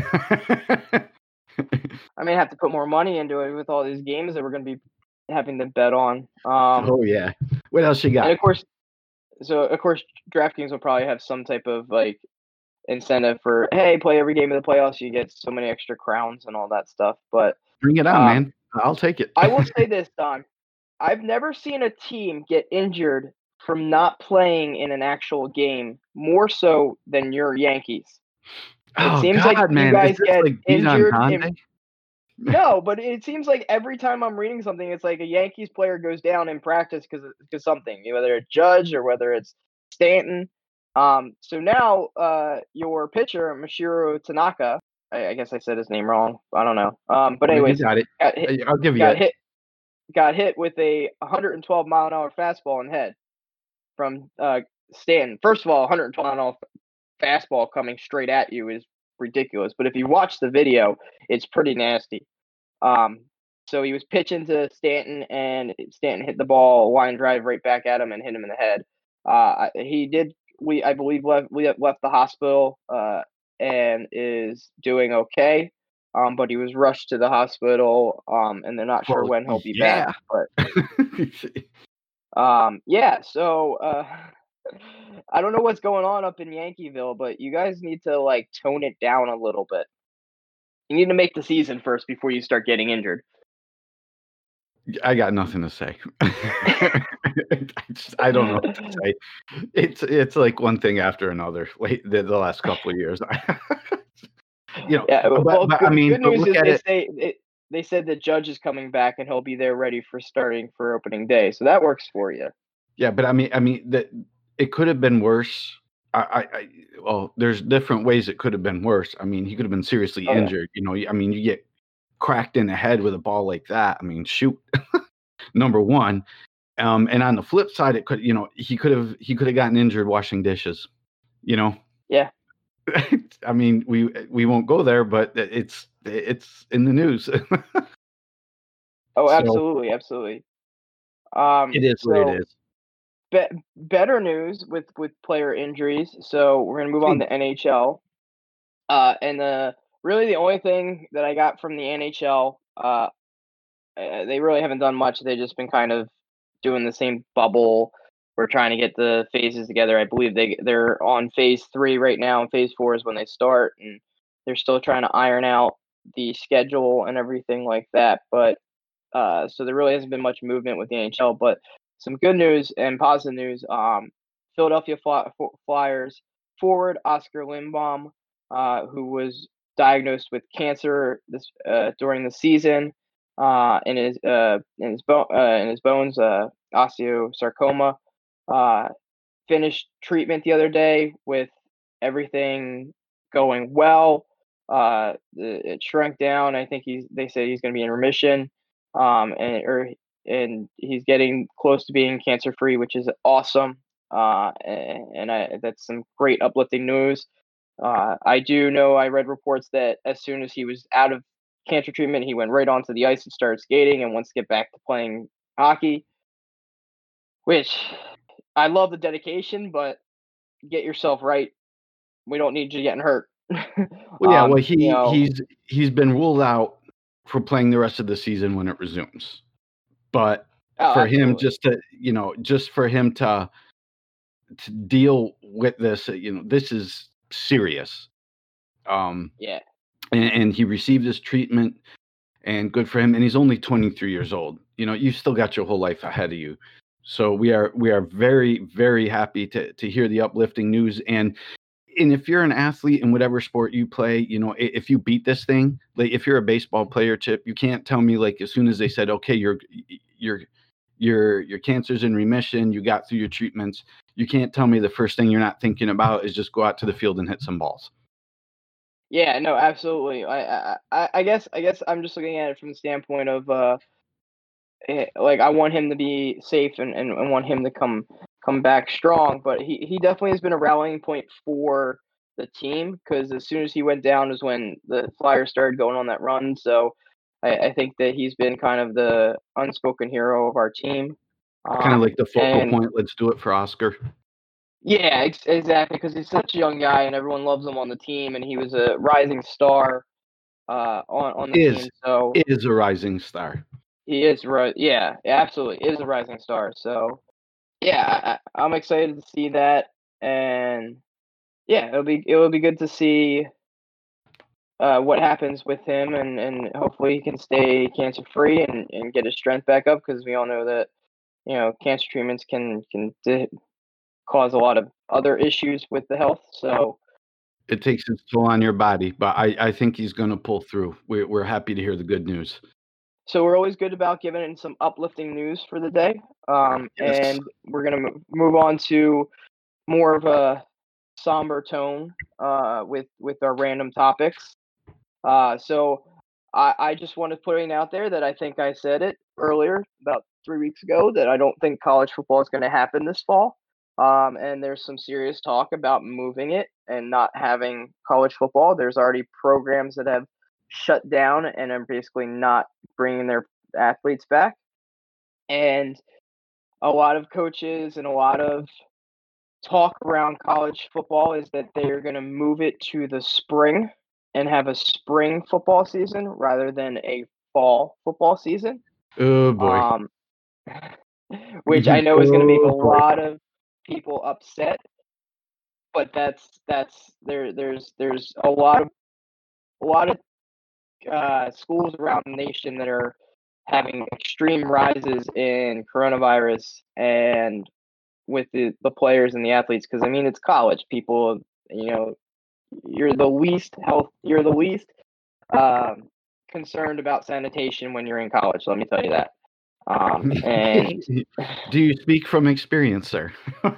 I may have to put more money into it with all these games that we're gonna be having to bet on. Um, Oh yeah. What else you and got? of course, so of course, DraftKings will probably have some type of like incentive for, hey, play every game of the playoffs, you get so many extra crowns and all that stuff. But Bring it on, um, man. I'll take it. I will say this, Don. I've never seen a team get injured from not playing in an actual game more so than your Yankees. It Oh seems like God, you man. Is guys this get like Bijan injured in. Conde? No, but it seems like every time I'm reading something, it's like a Yankees player goes down in practice because because something, whether it's Judge or whether it's Stanton. Um, so now uh, your pitcher Mashiro Tanaka, I, I guess I said his name wrong. I don't know. Um, but No, you anyways, got it. got hit, I- I'll give you got it. hit, got hit with a one hundred twelve mile an hour fastball in the head from uh, Stanton. First of all, one hundred twelve mile an hour fastball coming straight at you is ridiculous. But if you watch the video, it's pretty nasty. Um, so he was pitching to Stanton, and Stanton hit the ball line drive right back at him and hit him in the head. Uh, he did. We I believe left we left the hospital uh, and is doing okay. Um, but he was rushed to the hospital, um, and they're not sure Well, when he'll be back. yeah. But um, yeah. So uh, I don't know what's going on up in Yankeeville, but you guys need to like tone it down a little bit. You need to make the season first before you start getting injured. I got nothing to say. I, just, I don't know what to say. It's it's like one thing after another. Wait, the, the last couple of years, you know. Yeah, But, well, but good, I mean, good but news look is at they it. say it, they said that Judge is coming back and he'll be there ready for starting for opening day, so that works for you. Yeah, but I mean, I mean that it could have been worse. I, I, I, well, there's different ways it could have been worse. I mean, he could have been seriously Oh yeah, injured. You know, I mean, you get cracked in the head with a ball like that. I mean, shoot. Number one. Um, and on the flip side, it could, you know, he could have he could have gotten injured washing dishes. You know, yeah. I mean, we we won't go there, but it's it's in the news. Oh, So absolutely, absolutely. Um, it is what it so is. be- better news with with player injuries. So we're gonna move on to N H L. Uh, and the really the only thing that I got from the N H L, uh, uh, they really haven't done much. They've just been kind of doing the same bubble. We're trying to get the phases together. I believe they they're on phase three right now, and phase four is when they start, and they're still trying to iron out the schedule and everything like that. But uh, so there really hasn't been much movement with the N H L. But some good news and positive news. Um, Philadelphia Fly- Flyers forward Oscar Lindbaum, uh, who was diagnosed with cancer this uh, during the season, uh, in his uh, in his bone uh, in his bones, uh, osteosarcoma. Uh, finished treatment the other day with everything going well. Uh, it shrunk down. I think he's. They say he's going to be in remission, um, and or and he's getting close to being cancer free, which is awesome. uh, and, and I, that's some great uplifting news. Uh, I do know I read reports that as soon as he was out of cancer treatment, he went right onto the ice and started skating and wants to get back to playing hockey, which I love the dedication, but get yourself right. We don't need you getting hurt. Well, yeah, well, um, you he know, he's he's been ruled out for playing the rest of the season when it resumes. But oh, for him absolutely. just to, you know, just for him to to deal with this, uh, you know, this is serious. Um, Yeah. and, and he received his treatment, and good for him. And he's only twenty-three years old. You know, you've still got your whole life ahead of you. So we are we are very very happy to to hear the uplifting news. And and if you're an athlete in whatever sport you play, you know, i- if you beat this thing, like if you're a baseball player, Chip, you can't tell me like as soon as they said, okay, your your your your cancer's in remission, you got through your treatments, you can't tell me the first thing you're not thinking about is just go out to the field and hit some balls. Yeah, no, absolutely. I, I, I I guess, I guess I'm just looking at it from the standpoint of, uh, eh, like I want him to be safe and, and, and want him to come come back strong. But he, he definitely has been a rallying point for the team because as soon as he went down is when the Flyers started going on that run. So I, I think that he's been kind of the unspoken hero of our team. Kind of Um, like the focal and point. Let's do it for Oscar. yeah, ex- exactly, because he's such a young guy and everyone loves him on the team, and he was a rising star uh, on on the Is team. So is a rising star. he is right. Yeah, absolutely is a rising star. So yeah, I, I'm excited to see that, and yeah, it'll be it will be good to see uh, what happens with him, and, and hopefully he can stay cancer free and, and get his strength back up because we all know that you know cancer treatments can can di- cause a lot of other issues with the health. So It takes its toll on your body, but I I think he's going to pull through. We're we're happy to hear the good news. so we're always good about giving it some uplifting news for the day, um, Yes. and we're gonna mo- move on to more of a somber tone uh, with with our random topics. Uh, so I, I just wanted putting out there that I think I said it earlier about three weeks ago that I don't think college football is going to happen this fall. Um, and there's some serious talk about moving it and not having college football. There's already programs that have shut down and are basically not bringing their athletes back. And a lot of coaches and a lot of talk around college football is that they're going to move it to the spring and have a spring football season rather than a fall football season. Oh boy. Um, which I know is going to make a Oh boy. lot of people upset, but that's that's there. There's there's a lot of a lot of uh, schools around the nation that are having extreme rises in coronavirus and with the, the players and the athletes because I mean it's college people you know you're the least health you're the least um, concerned about sanitation when you're in college, let me tell you that. Um, and Do you speak from experience, sir?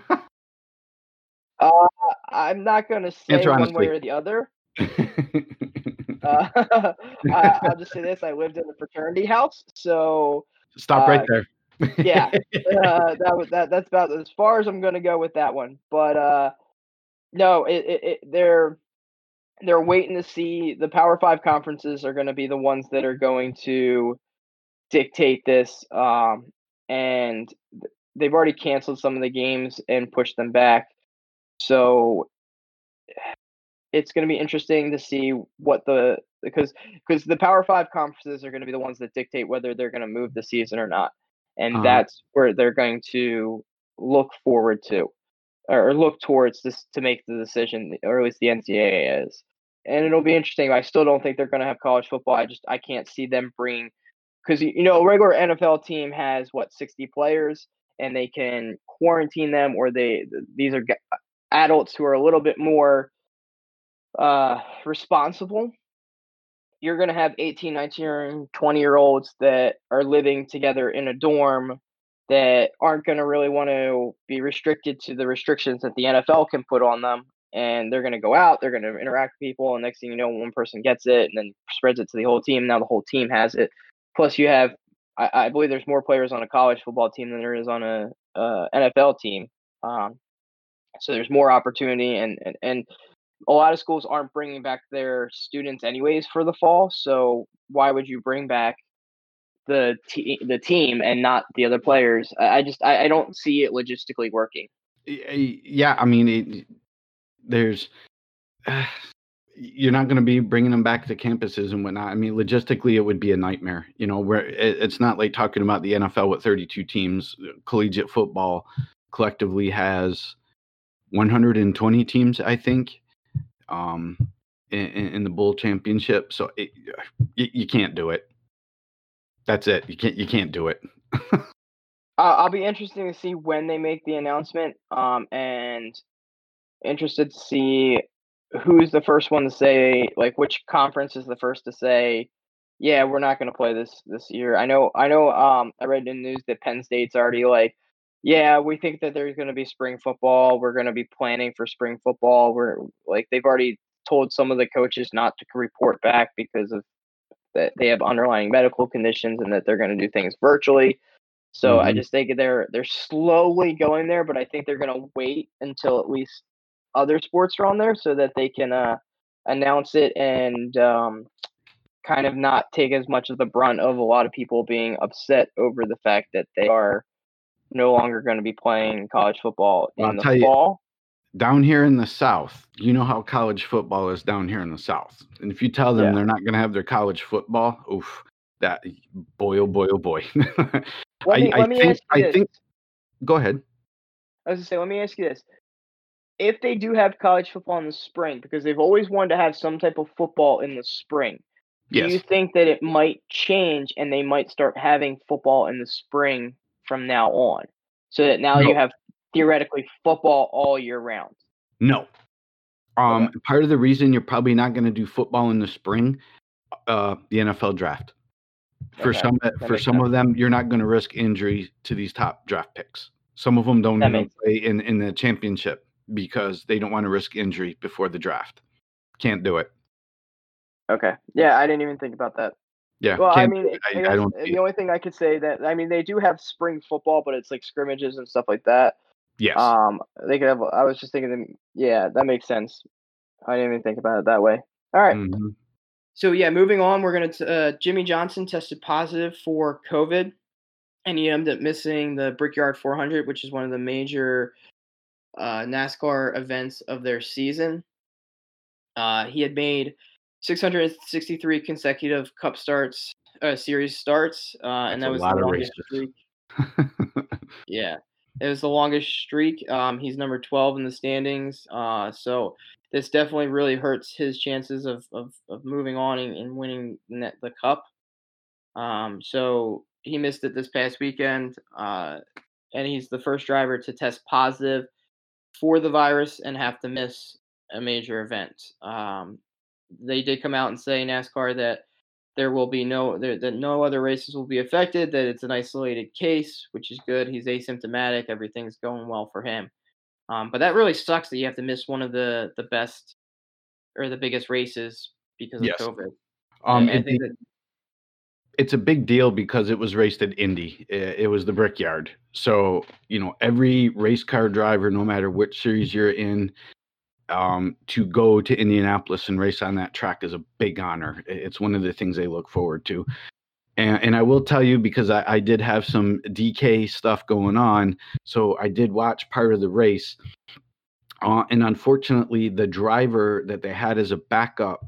uh, I'm not going to say Answer one way honestly. or the other. uh, I, I'll just say this: I lived in a fraternity house, so Stop right uh, there. yeah, uh, that was that. That's about as far as I'm going to go with that one. But uh, no, it, it, it they're they're waiting to see. The Power Five conferences are going to be the ones that are going to dictate this, um, and th- they've already canceled some of the games and pushed them back. So it's going to be interesting to see what the because because the Power Five conferences are going to be the ones that dictate whether they're going to move the season or not, and Uh, that's where they're going to look forward to or look towards this to make the decision, or at least the N C double A is. And it'll be interesting. I still don't think they're going to have college football. I just I can't see them bring because you know a regular N F L team has what sixty players and they can quarantine them or they these are adults who are a little bit more uh, responsible. You're going to have eighteen, nineteen, and twenty year olds that are living together in a dorm that aren't going to really want to be restricted to the restrictions that the N F L can put on them. And they're going to go out, they're going to interact with people, and next thing you know, one person gets it and then spreads it to the whole team. Now the whole team has it. Plus, you have, I, I believe there's more players on a college football team than there is on a uh, N F L team. Um, so there's more opportunity, and, and and a lot of schools aren't bringing back their students anyways for the fall. So why would you bring back the te- the team and not the other players? I, I just I, I don't see it logistically working. Yeah, I mean, it, there's uh, you're not going to be bringing them back to campuses and whatnot. I mean, logistically, it would be a nightmare. You know, where it, it's not like talking about the N F L with thirty-two teams. Collegiate football collectively has one hundred twenty teams, I think, um, in, in the bowl championship. So it, you, you can't do it. That's it. You can't. You can't do it. uh, I'll be interested to see when they make the announcement. Um, and interested to see who's the first one to say, like, which conference is the first to say, yeah, we're not going to play this this year. I know. I know. Um, I read in the news that Penn State's already like, yeah, we think that there's going to be spring football. We're going to be planning for spring football. We're like, they've already told some of the coaches not to report back because of that they have underlying medical conditions and that they're going to do things virtually. So mm-hmm. I just think they're they're slowly going there, but I think they're going to wait until at least other sports are on there so that they can uh, announce it and um, kind of not take as much of the brunt of a lot of people being upset over the fact that they are no longer going to be playing college football in I'll the tell fall. You, down here in the South, you know how college football is down here in the South. And if you tell them yeah. they're not going to have their college football, oof, that boy, oh boy, oh boy. Let me, I, let I me think, ask you I this. think, go ahead. I was going to say, let me ask you this. If they do have college football in the spring, because they've always wanted to have some type of football in the spring, do yes. you think that it might change and they might start having football in the spring from now on? So that now no. you have theoretically football all year round? No. Um, okay. Part of the reason you're probably not going to do football in the spring, uh, the N F L draft. For okay. some, that for some sense. of them, you're not going to risk injury to these top draft picks. Some of them don't that even makes... play in, in the championship because they don't want to risk injury before the draft. Can't do it. Okay. Yeah, I didn't even think about that. Yeah. Well, I mean, I, I, I don't the only thing I could say that, I mean, they do have spring football, but it's like scrimmages and stuff like that. Yes. Um, they could have, I was just thinking, yeah, that makes sense. I didn't even think about it that way. All right. Mm-hmm. So, yeah, moving on, we're going to, uh, Jimmie Johnson tested positive for COVID, and he ended up missing the Brickyard four hundred, which is one of the major uh, NASCAR events of their season. Uh, he had made six hundred sixty-three consecutive Cup starts, uh, series starts, uh, and that was the longest streak. Yeah, it was the longest streak. Um, he's number twelve in the standings. Uh, so this definitely really hurts his chances of of, of moving on and, and winning the, the Cup. Um, so he missed it this past weekend, uh, and he's the first driver to test positive for the virus and have to miss a major event. Um, they did come out and say, NASCAR, that there will be no there, that no other races will be affected, that it's an isolated case, which is good. He's asymptomatic. Everything's going well for him. Um, but that really sucks that you have to miss one of the, the best or the biggest races because of yes. COVID. Um, I, I think that it's a big deal because it was raced at Indy. It was the Brickyard. So, you know, every race car driver, no matter which series you're in, um, to go to Indianapolis and race on that track is a big honor. It's one of the things they look forward to. And, and I will tell you, because I, I did have some D K stuff going on, so I did watch part of the race. Uh, and unfortunately, the driver that they had as a backup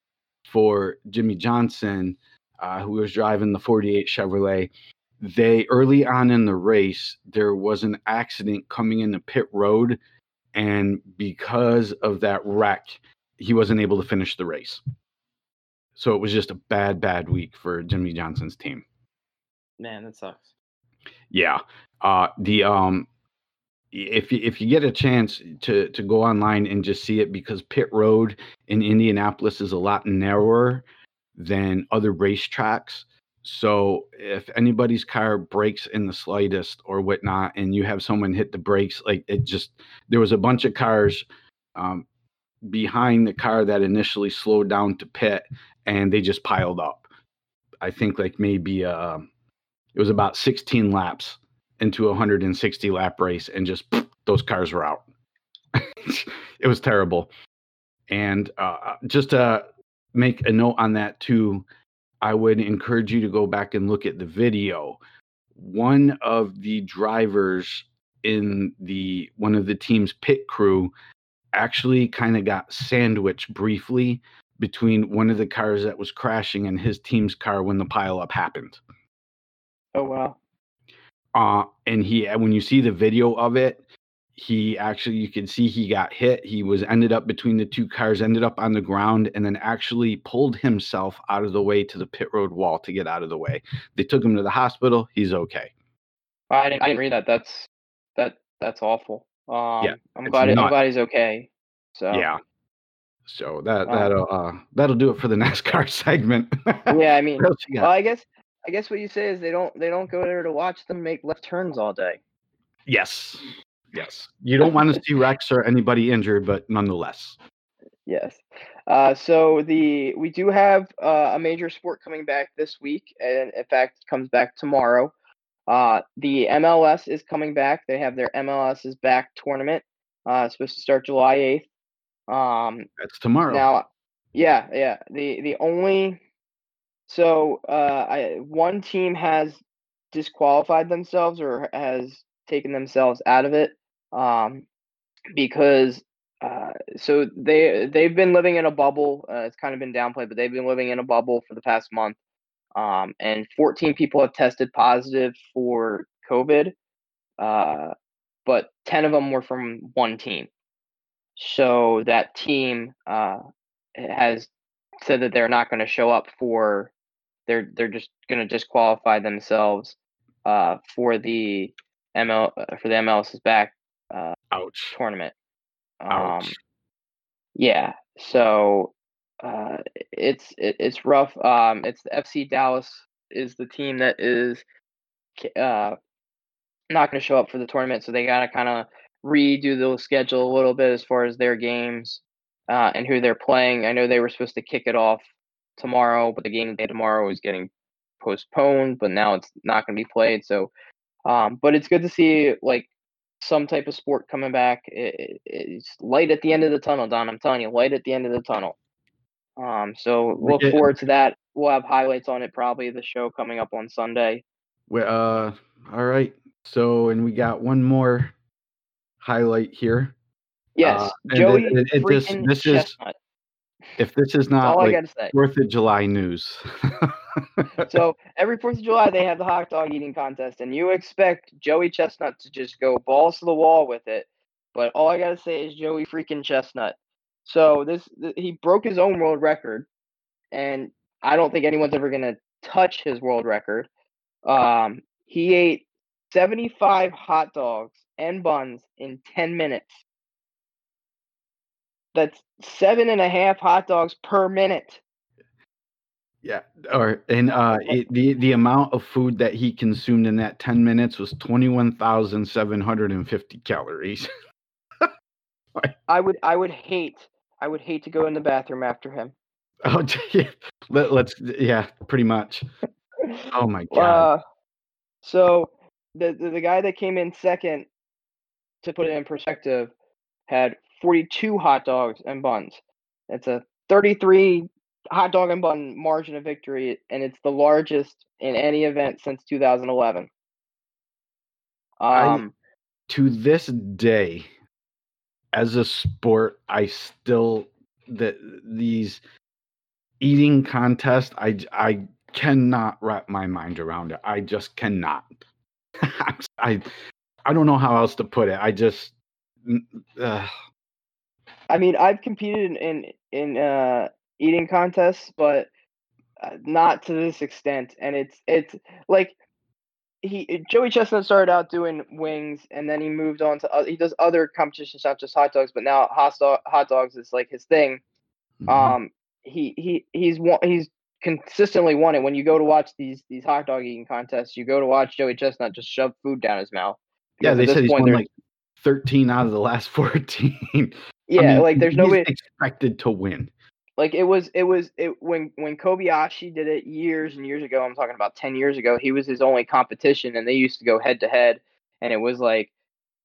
for Jimmie Johnson, uh, who was driving the forty-eight Chevrolet, they early on in the race, there was an accident coming into pit road. And because of that wreck, he wasn't able to finish the race. So it was just a bad, bad week for Jimmie Johnson's team. Man, that sucks. Yeah. Uh, the um, if you, if you get a chance to to go online and just see it, because pit road in Indianapolis is a lot narrower than other racetracks. So if anybody's car breaks in the slightest or whatnot, and you have someone hit the brakes, like it just, there was a bunch of cars um, behind the car that initially slowed down to pit, and they just piled up. I think like maybe uh, it was about sixteen laps into a one hundred sixty lap race, and just those cars were out. It was terrible. And uh, just to make a note on that too, I would encourage you to go back and look at the video. One of the drivers in the one of the team's pit crew actually kind of got sandwiched briefly between one of the cars that was crashing and his team's car when the pileup happened. Oh wow! Uh, and he, when you see the video of it, he actually, you can see he got hit. He was ended up between the two cars, ended up on the ground, and then actually pulled himself out of the way to the pit road wall to get out of the way. They took him to the hospital. He's okay. I didn't, I didn't read that. That's that that's awful. Um, Yeah, I'm it's glad it, I'm nuts. glad he's okay. So Yeah. So that um, that'll uh, that'll do it for the NASCAR segment. yeah, I mean, What else you got? well, I guess I guess what you say is they don't they don't go there to watch them make left turns all day. Yes. Yes. You don't want to see wrecks or anybody injured, but nonetheless. Yes. Uh, so the we do have uh, a major sport coming back this week, and in fact, it comes back tomorrow. Uh, the M L S is coming back. They have their M L S is back tournament. Uh, it's supposed to start July eighth. Um, That's tomorrow. now, yeah, yeah. The the only so uh, I one team has disqualified themselves or has taken themselves out of it um, because uh, so they they've been living in a bubble. Uh, it's kind of been downplayed, but they've been living in a bubble for the past month. Um, and fourteen people have tested positive for COVID, uh, but ten of them were from one team. So that team uh, has said that they're not going to show up for. They're they're just going to disqualify themselves uh, for the M L for the M L S is back uh, Ouch. tournament. Um, Ouch. Yeah, so uh, it's it, it's rough. Um, it's the F C Dallas is the team that is uh, not going to show up for the tournament, so they got to kind of redo the schedule a little bit as far as their games uh, and who they're playing. I know they were supposed to kick it off tomorrow, but the game day tomorrow is getting postponed, but now it's not going to be played. So, um, but it's good to see like some type of sport coming back. It, it, it's light at the end of the tunnel, Don. I'm telling you, light at the end of the tunnel. Um, so We look get- forward to that. We'll have highlights on it probably the show coming up on Sunday. we- uh, all right. So, and we got one more highlight here. Yes, Uh, and Joey it- it- it just- freaking this is- Chestnut. If this is That's not all I like gotta say. Fourth of July news. So every Fourth of July they have the hot dog eating contest, and you expect Joey Chestnut to just go balls to the wall with it. But all I gotta say is Joey freaking Chestnut. So this th- he broke his own world record, and I don't think anyone's ever gonna touch his world record. Um, he ate seventy-five hot dogs and buns in ten minutes. That's seven and a half hot dogs per minute. Yeah, or and uh, it, the the amount of food that he consumed in that ten minutes was twenty one thousand seven hundred and fifty calories. I would I would hate I would hate to go in the bathroom after him. Oh, yeah. Let, let's yeah, pretty much. Oh my god. Uh, so the, the the guy that came in second, to put it in perspective, had forty-two hot dogs and buns. It's a thirty-three hot dog and bun margin of victory, and it's the largest in any event since two thousand eleven. Um, To this day, as a sport, I still the these eating contests, I I cannot wrap my mind around it. I just cannot. I I don't know how else to put it. I just uh, I mean, I've competed in in, in uh, eating contests, but uh, not to this extent. And it's it's like he Joey Chestnut started out doing wings, and then he moved on to other, he does other competitions, not just hot dogs, but now hot dog hot dogs is like his thing. Um, he he he's won, he's consistently won it. When you go to watch these these hot dog eating contests, you go to watch Joey Chestnut just shove food down his mouth. yeah, Because they at this said he's point, won there's- like thirteen out of the last fourteen. Yeah, I mean, like there's he's no way. expected to win. Like it was, it was it when when Kobayashi did it years and years ago. I'm talking about ten years ago. He was his only competition, and they used to go head to head, and it was like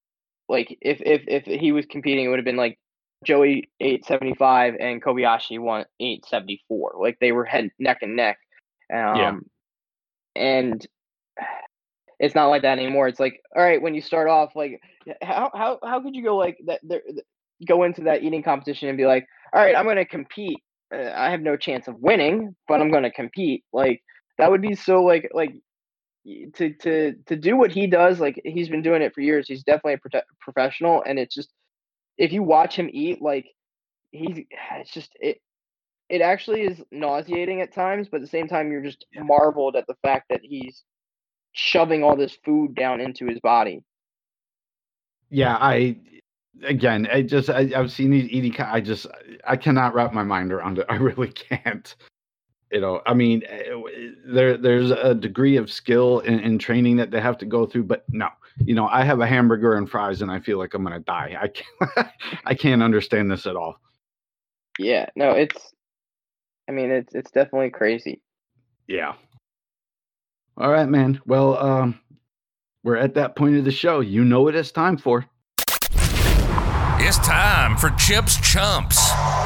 like if if if he was competing, it would have been like Joey eight seventy-five and Kobayashi won eight seventy-four. Like they were head neck and neck. Um, Yeah. and it's not like that anymore. It's like, all right, when you start off, like how how how could you go like that? There, go into that eating competition and be like, all right, I'm going to compete. Uh, I have no chance of winning, but I'm going to compete. Like that would be so like like to to to do what he does. Like he's been doing it for years. He's definitely a prote- professional, and it's just if you watch him eat, like he's it's just it. It actually is nauseating at times, but at the same time, you're just marveled at the fact that he's shoving all this food down into his body. Yeah, I again, I just I, I've seen these eating. co- I just I cannot wrap my mind around it. I really can't. You know, I mean, eh, there there's a degree of skill and, and training that they have to go through, but no, you know, I have a hamburger and fries, and I feel like I'm gonna die. I can't I can't understand this at all. Yeah, no, it's. I mean, it's it's definitely crazy. Yeah. All right, man. Well, um, we're at that point of the show. You know what it's time for. It's time for Chips Chumps.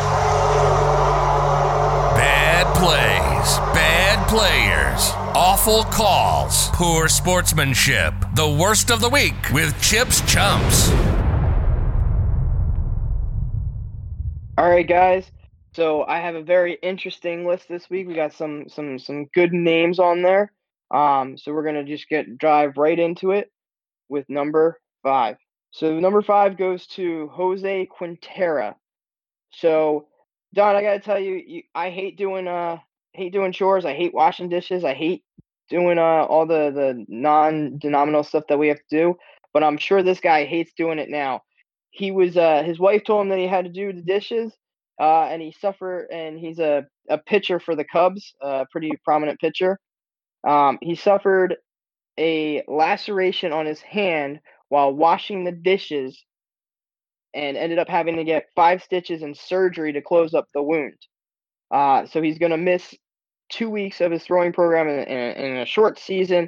Bad plays, bad players, awful calls, poor sportsmanship. The worst of the week with Chips Chumps. All right, guys. So I have a very interesting list this week. We got some some some good names on there. Um, so we're gonna just get drive right into it with number five. So number five goes to Jose Quintera. So Don, I gotta tell you, you I hate doing uh hate doing chores. I hate washing dishes. I hate doing uh all the the non-denominational stuff that we have to do. But I'm sure this guy hates doing it now. He was uh his wife told him that he had to do the dishes, uh, and he suffered. And he's a a pitcher for the Cubs, a pretty prominent pitcher. Um, he suffered a laceration on his hand while washing the dishes and ended up having to get five stitches and surgery to close up the wound. Uh, so he's going to miss two weeks of his throwing program in, in, in a short season.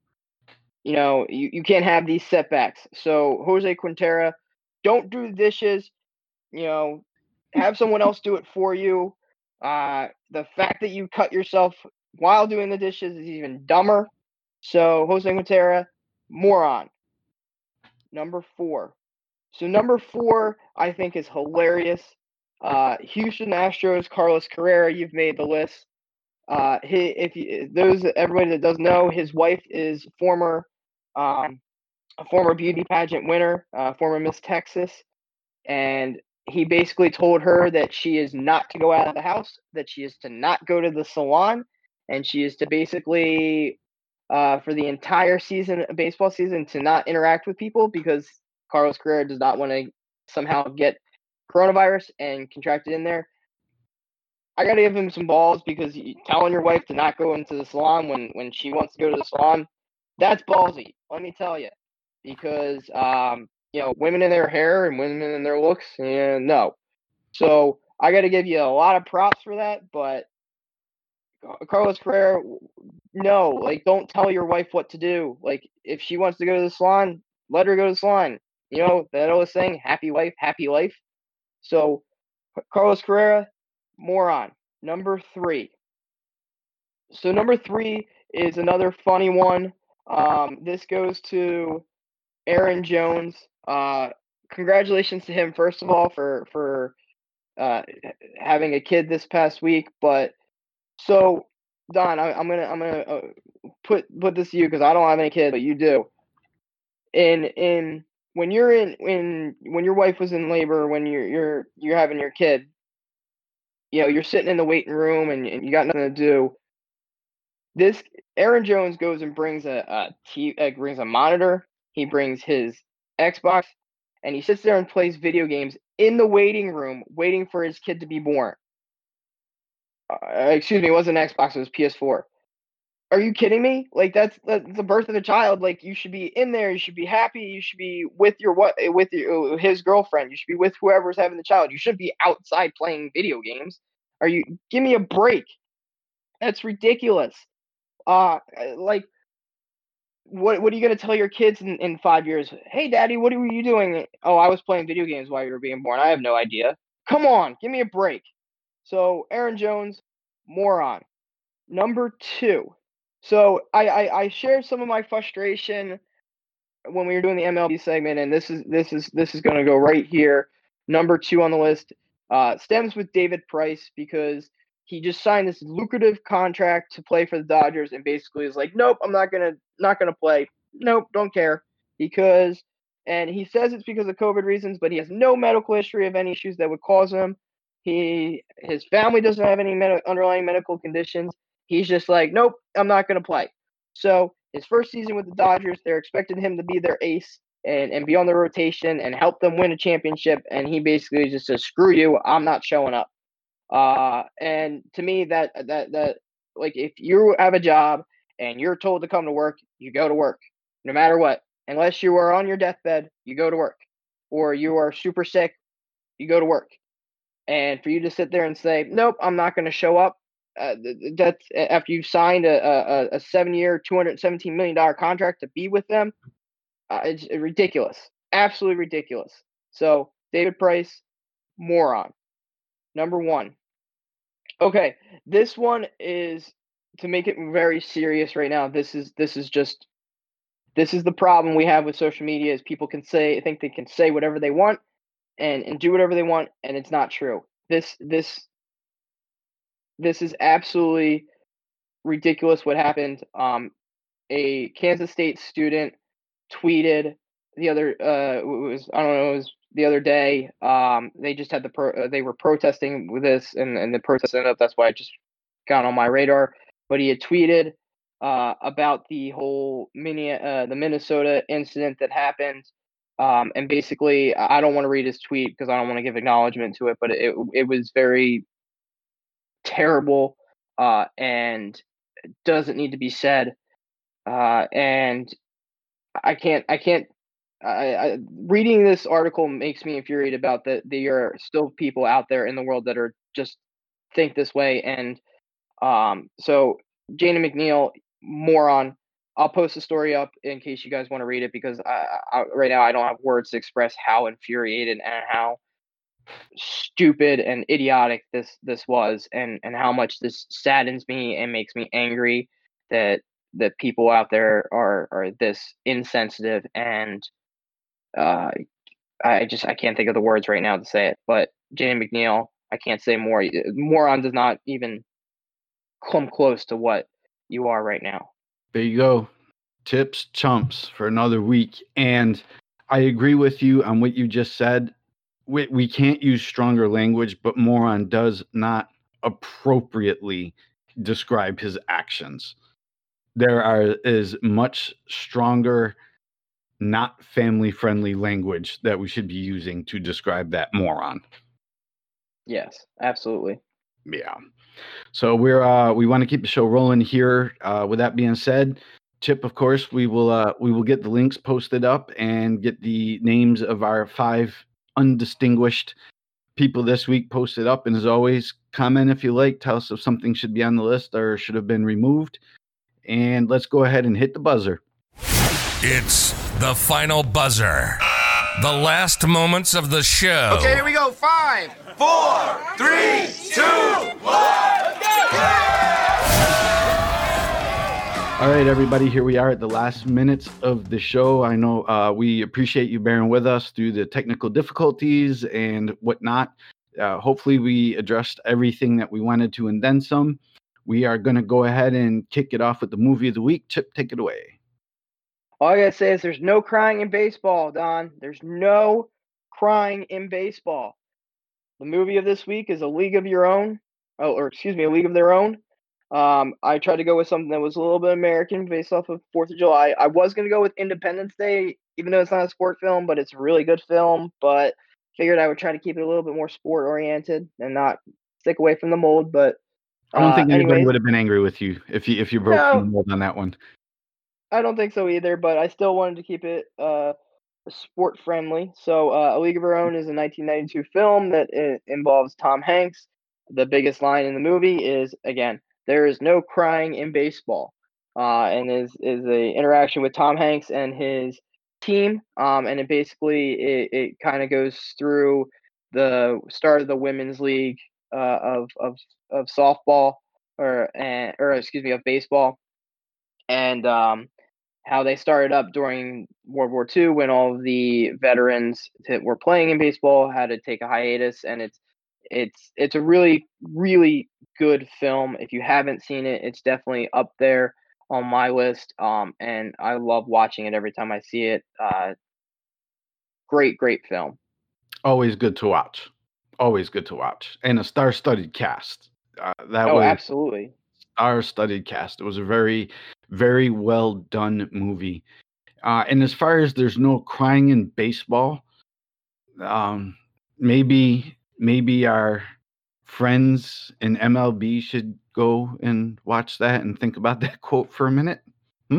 You know, you, you can't have these setbacks. So Jose Quintera, don't do the dishes. You know, have someone else do it for you. Uh, the fact that you cut yourself while doing the dishes is even dumber. So Jose Quintera, moron. Number four. So number four, I think, is hilarious. Uh, Houston Astros, Carlos Carrera, you've made the list. Uh, he, if you, those everybody that doesn't know, his wife is former, um, a former beauty pageant winner, uh, former Miss Texas, and he basically told her that she is not to go out of the house, that she is to not go to the salon, and she is to basically, uh, for the entire season, baseball season, to not interact with people because Carlos Carrera does not want to somehow get coronavirus and contract it in there. I gotta give him some balls because telling your wife to not go into the salon when when she wants to go to the salon, that's ballsy. Let me tell you, because um, you know, women in their hair and women in their looks, and no. So I got to give you a lot of props for that, but Carlos Carrera, no, like don't tell your wife what to do. Like if she wants to go to the salon, let her go to the salon. You know that old saying, "Happy wife, happy life." So Carlos Carrera, moron. Number three. So number three is another funny one. Um, this goes to Aaron Jones. Uh, congratulations to him, first of all, for for uh, having a kid this past week. But so Don, I, I'm gonna I'm gonna uh, put put this to you because I don't have any kids, but you do. In in when you're in when when your wife was in labor, when you're you're you're having your kid, you know, you're sitting in the waiting room and, and you got nothing to do. This Aaron Jones goes and brings a, a t- uh, brings a monitor. He brings his Xbox, and he sits there and plays video games in the waiting room, waiting for his kid to be born. Uh, excuse me, it wasn't Xbox; it was P S four. Are you kidding me? Like that's, that's the birth of a child. Like you should be in there. You should be happy. You should be with your what with your, his girlfriend. You should be with whoever's having the child. You shouldn't be outside playing video games. Are you? Give me a break. That's ridiculous. Uh, like what what are you going to tell your kids in, in five years? Hey, Daddy, what were you doing? Oh, I was playing video games while you were being born. I have no idea. Come on, give me a break. So Aaron Jones, moron. Number two. So I, I, I shared some of my frustration when we were doing the M L B segment, and this is this is this is going to go right here. Number two on the list uh, stems with David Price because he just signed this lucrative contract to play for the Dodgers, and basically is like, nope, I'm not gonna not gonna play. Nope, don't care because, and he says it's because of COVID reasons, but he has no medical history of any issues that would cause him. He his family doesn't have any med- underlying medical conditions. He's just like, nope, I'm not gonna play. So his first season with the Dodgers, they're expecting him to be their ace and, and be on the rotation and help them win a championship. And he basically just says, screw you, I'm not showing up. Uh, and to me, that that that like if you have a job and you're told to come to work, you go to work, no matter what. Unless you are on your deathbed, you go to work, or you are super sick, you go to work. And for you to sit there and say, nope, I'm not going to show up, uh, that's after you've signed a, a, a seven-year, two hundred seventeen million dollars contract to be with them. Uh, it's ridiculous, absolutely ridiculous. So David Price, moron. Number one. Okay, this one is to make it very serious right now. This is this is just this is the problem we have with social media is people can say think they can say whatever they want and and do whatever they want, and it's not true. This this this is absolutely ridiculous what happened. Um, a Kansas State student tweeted the other uh it was I don't know it was the other day. Um, they just had the pro- uh, they were protesting with this, and and the protest ended up. That's why it just got on my radar. But he had tweeted uh about the whole mini uh the Minnesota incident that happened. Um, and basically, I don't want to read his tweet because I don't want to give acknowledgement to it, but it it was very terrible uh, and doesn't need to be said. Uh, and I can't, I can't. I, I, reading this article makes me infuriated about that there are still people out there in the world that are just think this way. And um, so Jaden McNeil, moron. I'll post the story up in case you guys want to read it because I, I, right now I don't have words to express how infuriated and how stupid and idiotic this this was, and and how much this saddens me and makes me angry that that people out there are are this insensitive. And uh, I just I can't think of the words right now to say it. But Jaden McNeil, I can't say more. Moron does not even come close to what you are right now. There you go. Tips, chumps for another week. And I agree with you on what you just said. We, we can't use stronger language, but moron does not appropriately describe his actions. There are is much stronger, not family-friendly language that we should be using to describe that moron. Yes, absolutely. Yeah. So we're uh, we want to keep the show rolling here. Uh, with that being said, Chip, of course, we will uh, we will get the links posted up and get the names of our five undistinguished people this week posted up. And as always, comment if you like. Tell us if something should be on the list or should have been removed. And let's go ahead and hit the buzzer. It's the final buzzer. The last moments of the show. Okay, here we go. Five, four, three, two, one. All right, everybody, here we are at the last minutes of the show. I know uh, we appreciate you bearing with us through the technical difficulties and whatnot. Uh, hopefully, we addressed everything that we wanted to and then some. We are going to go ahead and kick it off with the movie of the week. Chip, take it away. All I gotta say is there's no crying in baseball, Don. There's no crying in baseball. The movie of this week is A League of Your Own. Oh, or excuse me, A League of Their Own. Um, I tried to go with something that was a little bit American based off of fourth of July. I was going to go with Independence Day, even though it's not a sport film, but it's a really good film. But figured I would try to keep it a little bit more sport-oriented and not stick away from the mold. But I don't think uh, anybody anyways, would have been angry with you if you if you broke No. from the mold on that one. I don't think so either, but I still wanted to keep it uh, sport friendly. So, uh, A League of Our Own is a nineteen ninety-two film that uh, involves Tom Hanks. The biggest line in the movie is, again, there is no crying in baseball. uh, and is is a interaction with Tom Hanks and his team. Um, and it basically it, it kind of goes through the start of the women's league uh, of of of softball or and or excuse me of baseball, and um, how they started up during World War Two when all of the veterans that were playing in baseball had to take a hiatus, and it's it's it's a really really good film. If you haven't seen it, it's definitely up there on my list. Um, and I love watching it every time I see it. Uh, great, great film. Always good to watch. Always good to watch, and a star-studded cast. Uh, that oh, was absolutely star-studded cast. It was a very, very well done movie. Uh, and as far as there's no crying in baseball, um, maybe maybe our friends in M L B should go and watch that and think about that quote for a minute. Hmm?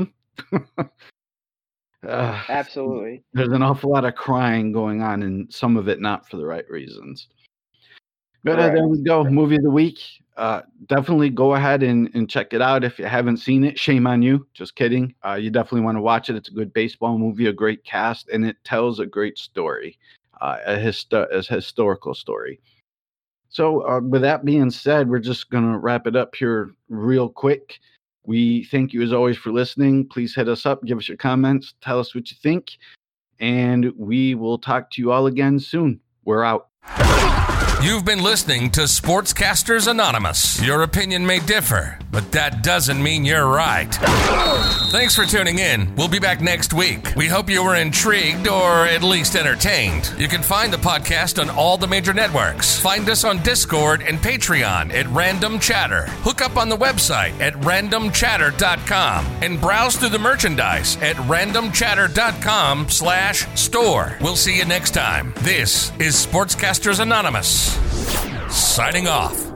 uh, absolutely. There's an awful lot of crying going on, and some of it not for the right reasons. But uh, there we go. Movie of the week. Uh, definitely go ahead and, and check it out if you haven't seen it. Shame on you. Just kidding. Uh, you definitely want to watch it. It's a good baseball movie, a great cast, and it tells a great story, uh, a, histo- a historical story. So uh, with that being said, we're just going to wrap it up here real quick. We thank you as always for listening. Please hit us up. Give us your comments. Tell us what you think. And we will talk to you all again soon. We're out. You've been listening to Sportscasters Anonymous. Your opinion may differ, but that doesn't mean you're right. Thanks for tuning in. We'll be back next week. We hope you were intrigued or at least entertained. You can find the podcast on all the major networks. Find us on Discord and Patreon at Random Chatter. Hook up on the website at random chatter dot com and browse through the merchandise at random chatter dot com slash store. We'll see you next time. This is Sportscasters Anonymous. Signing off.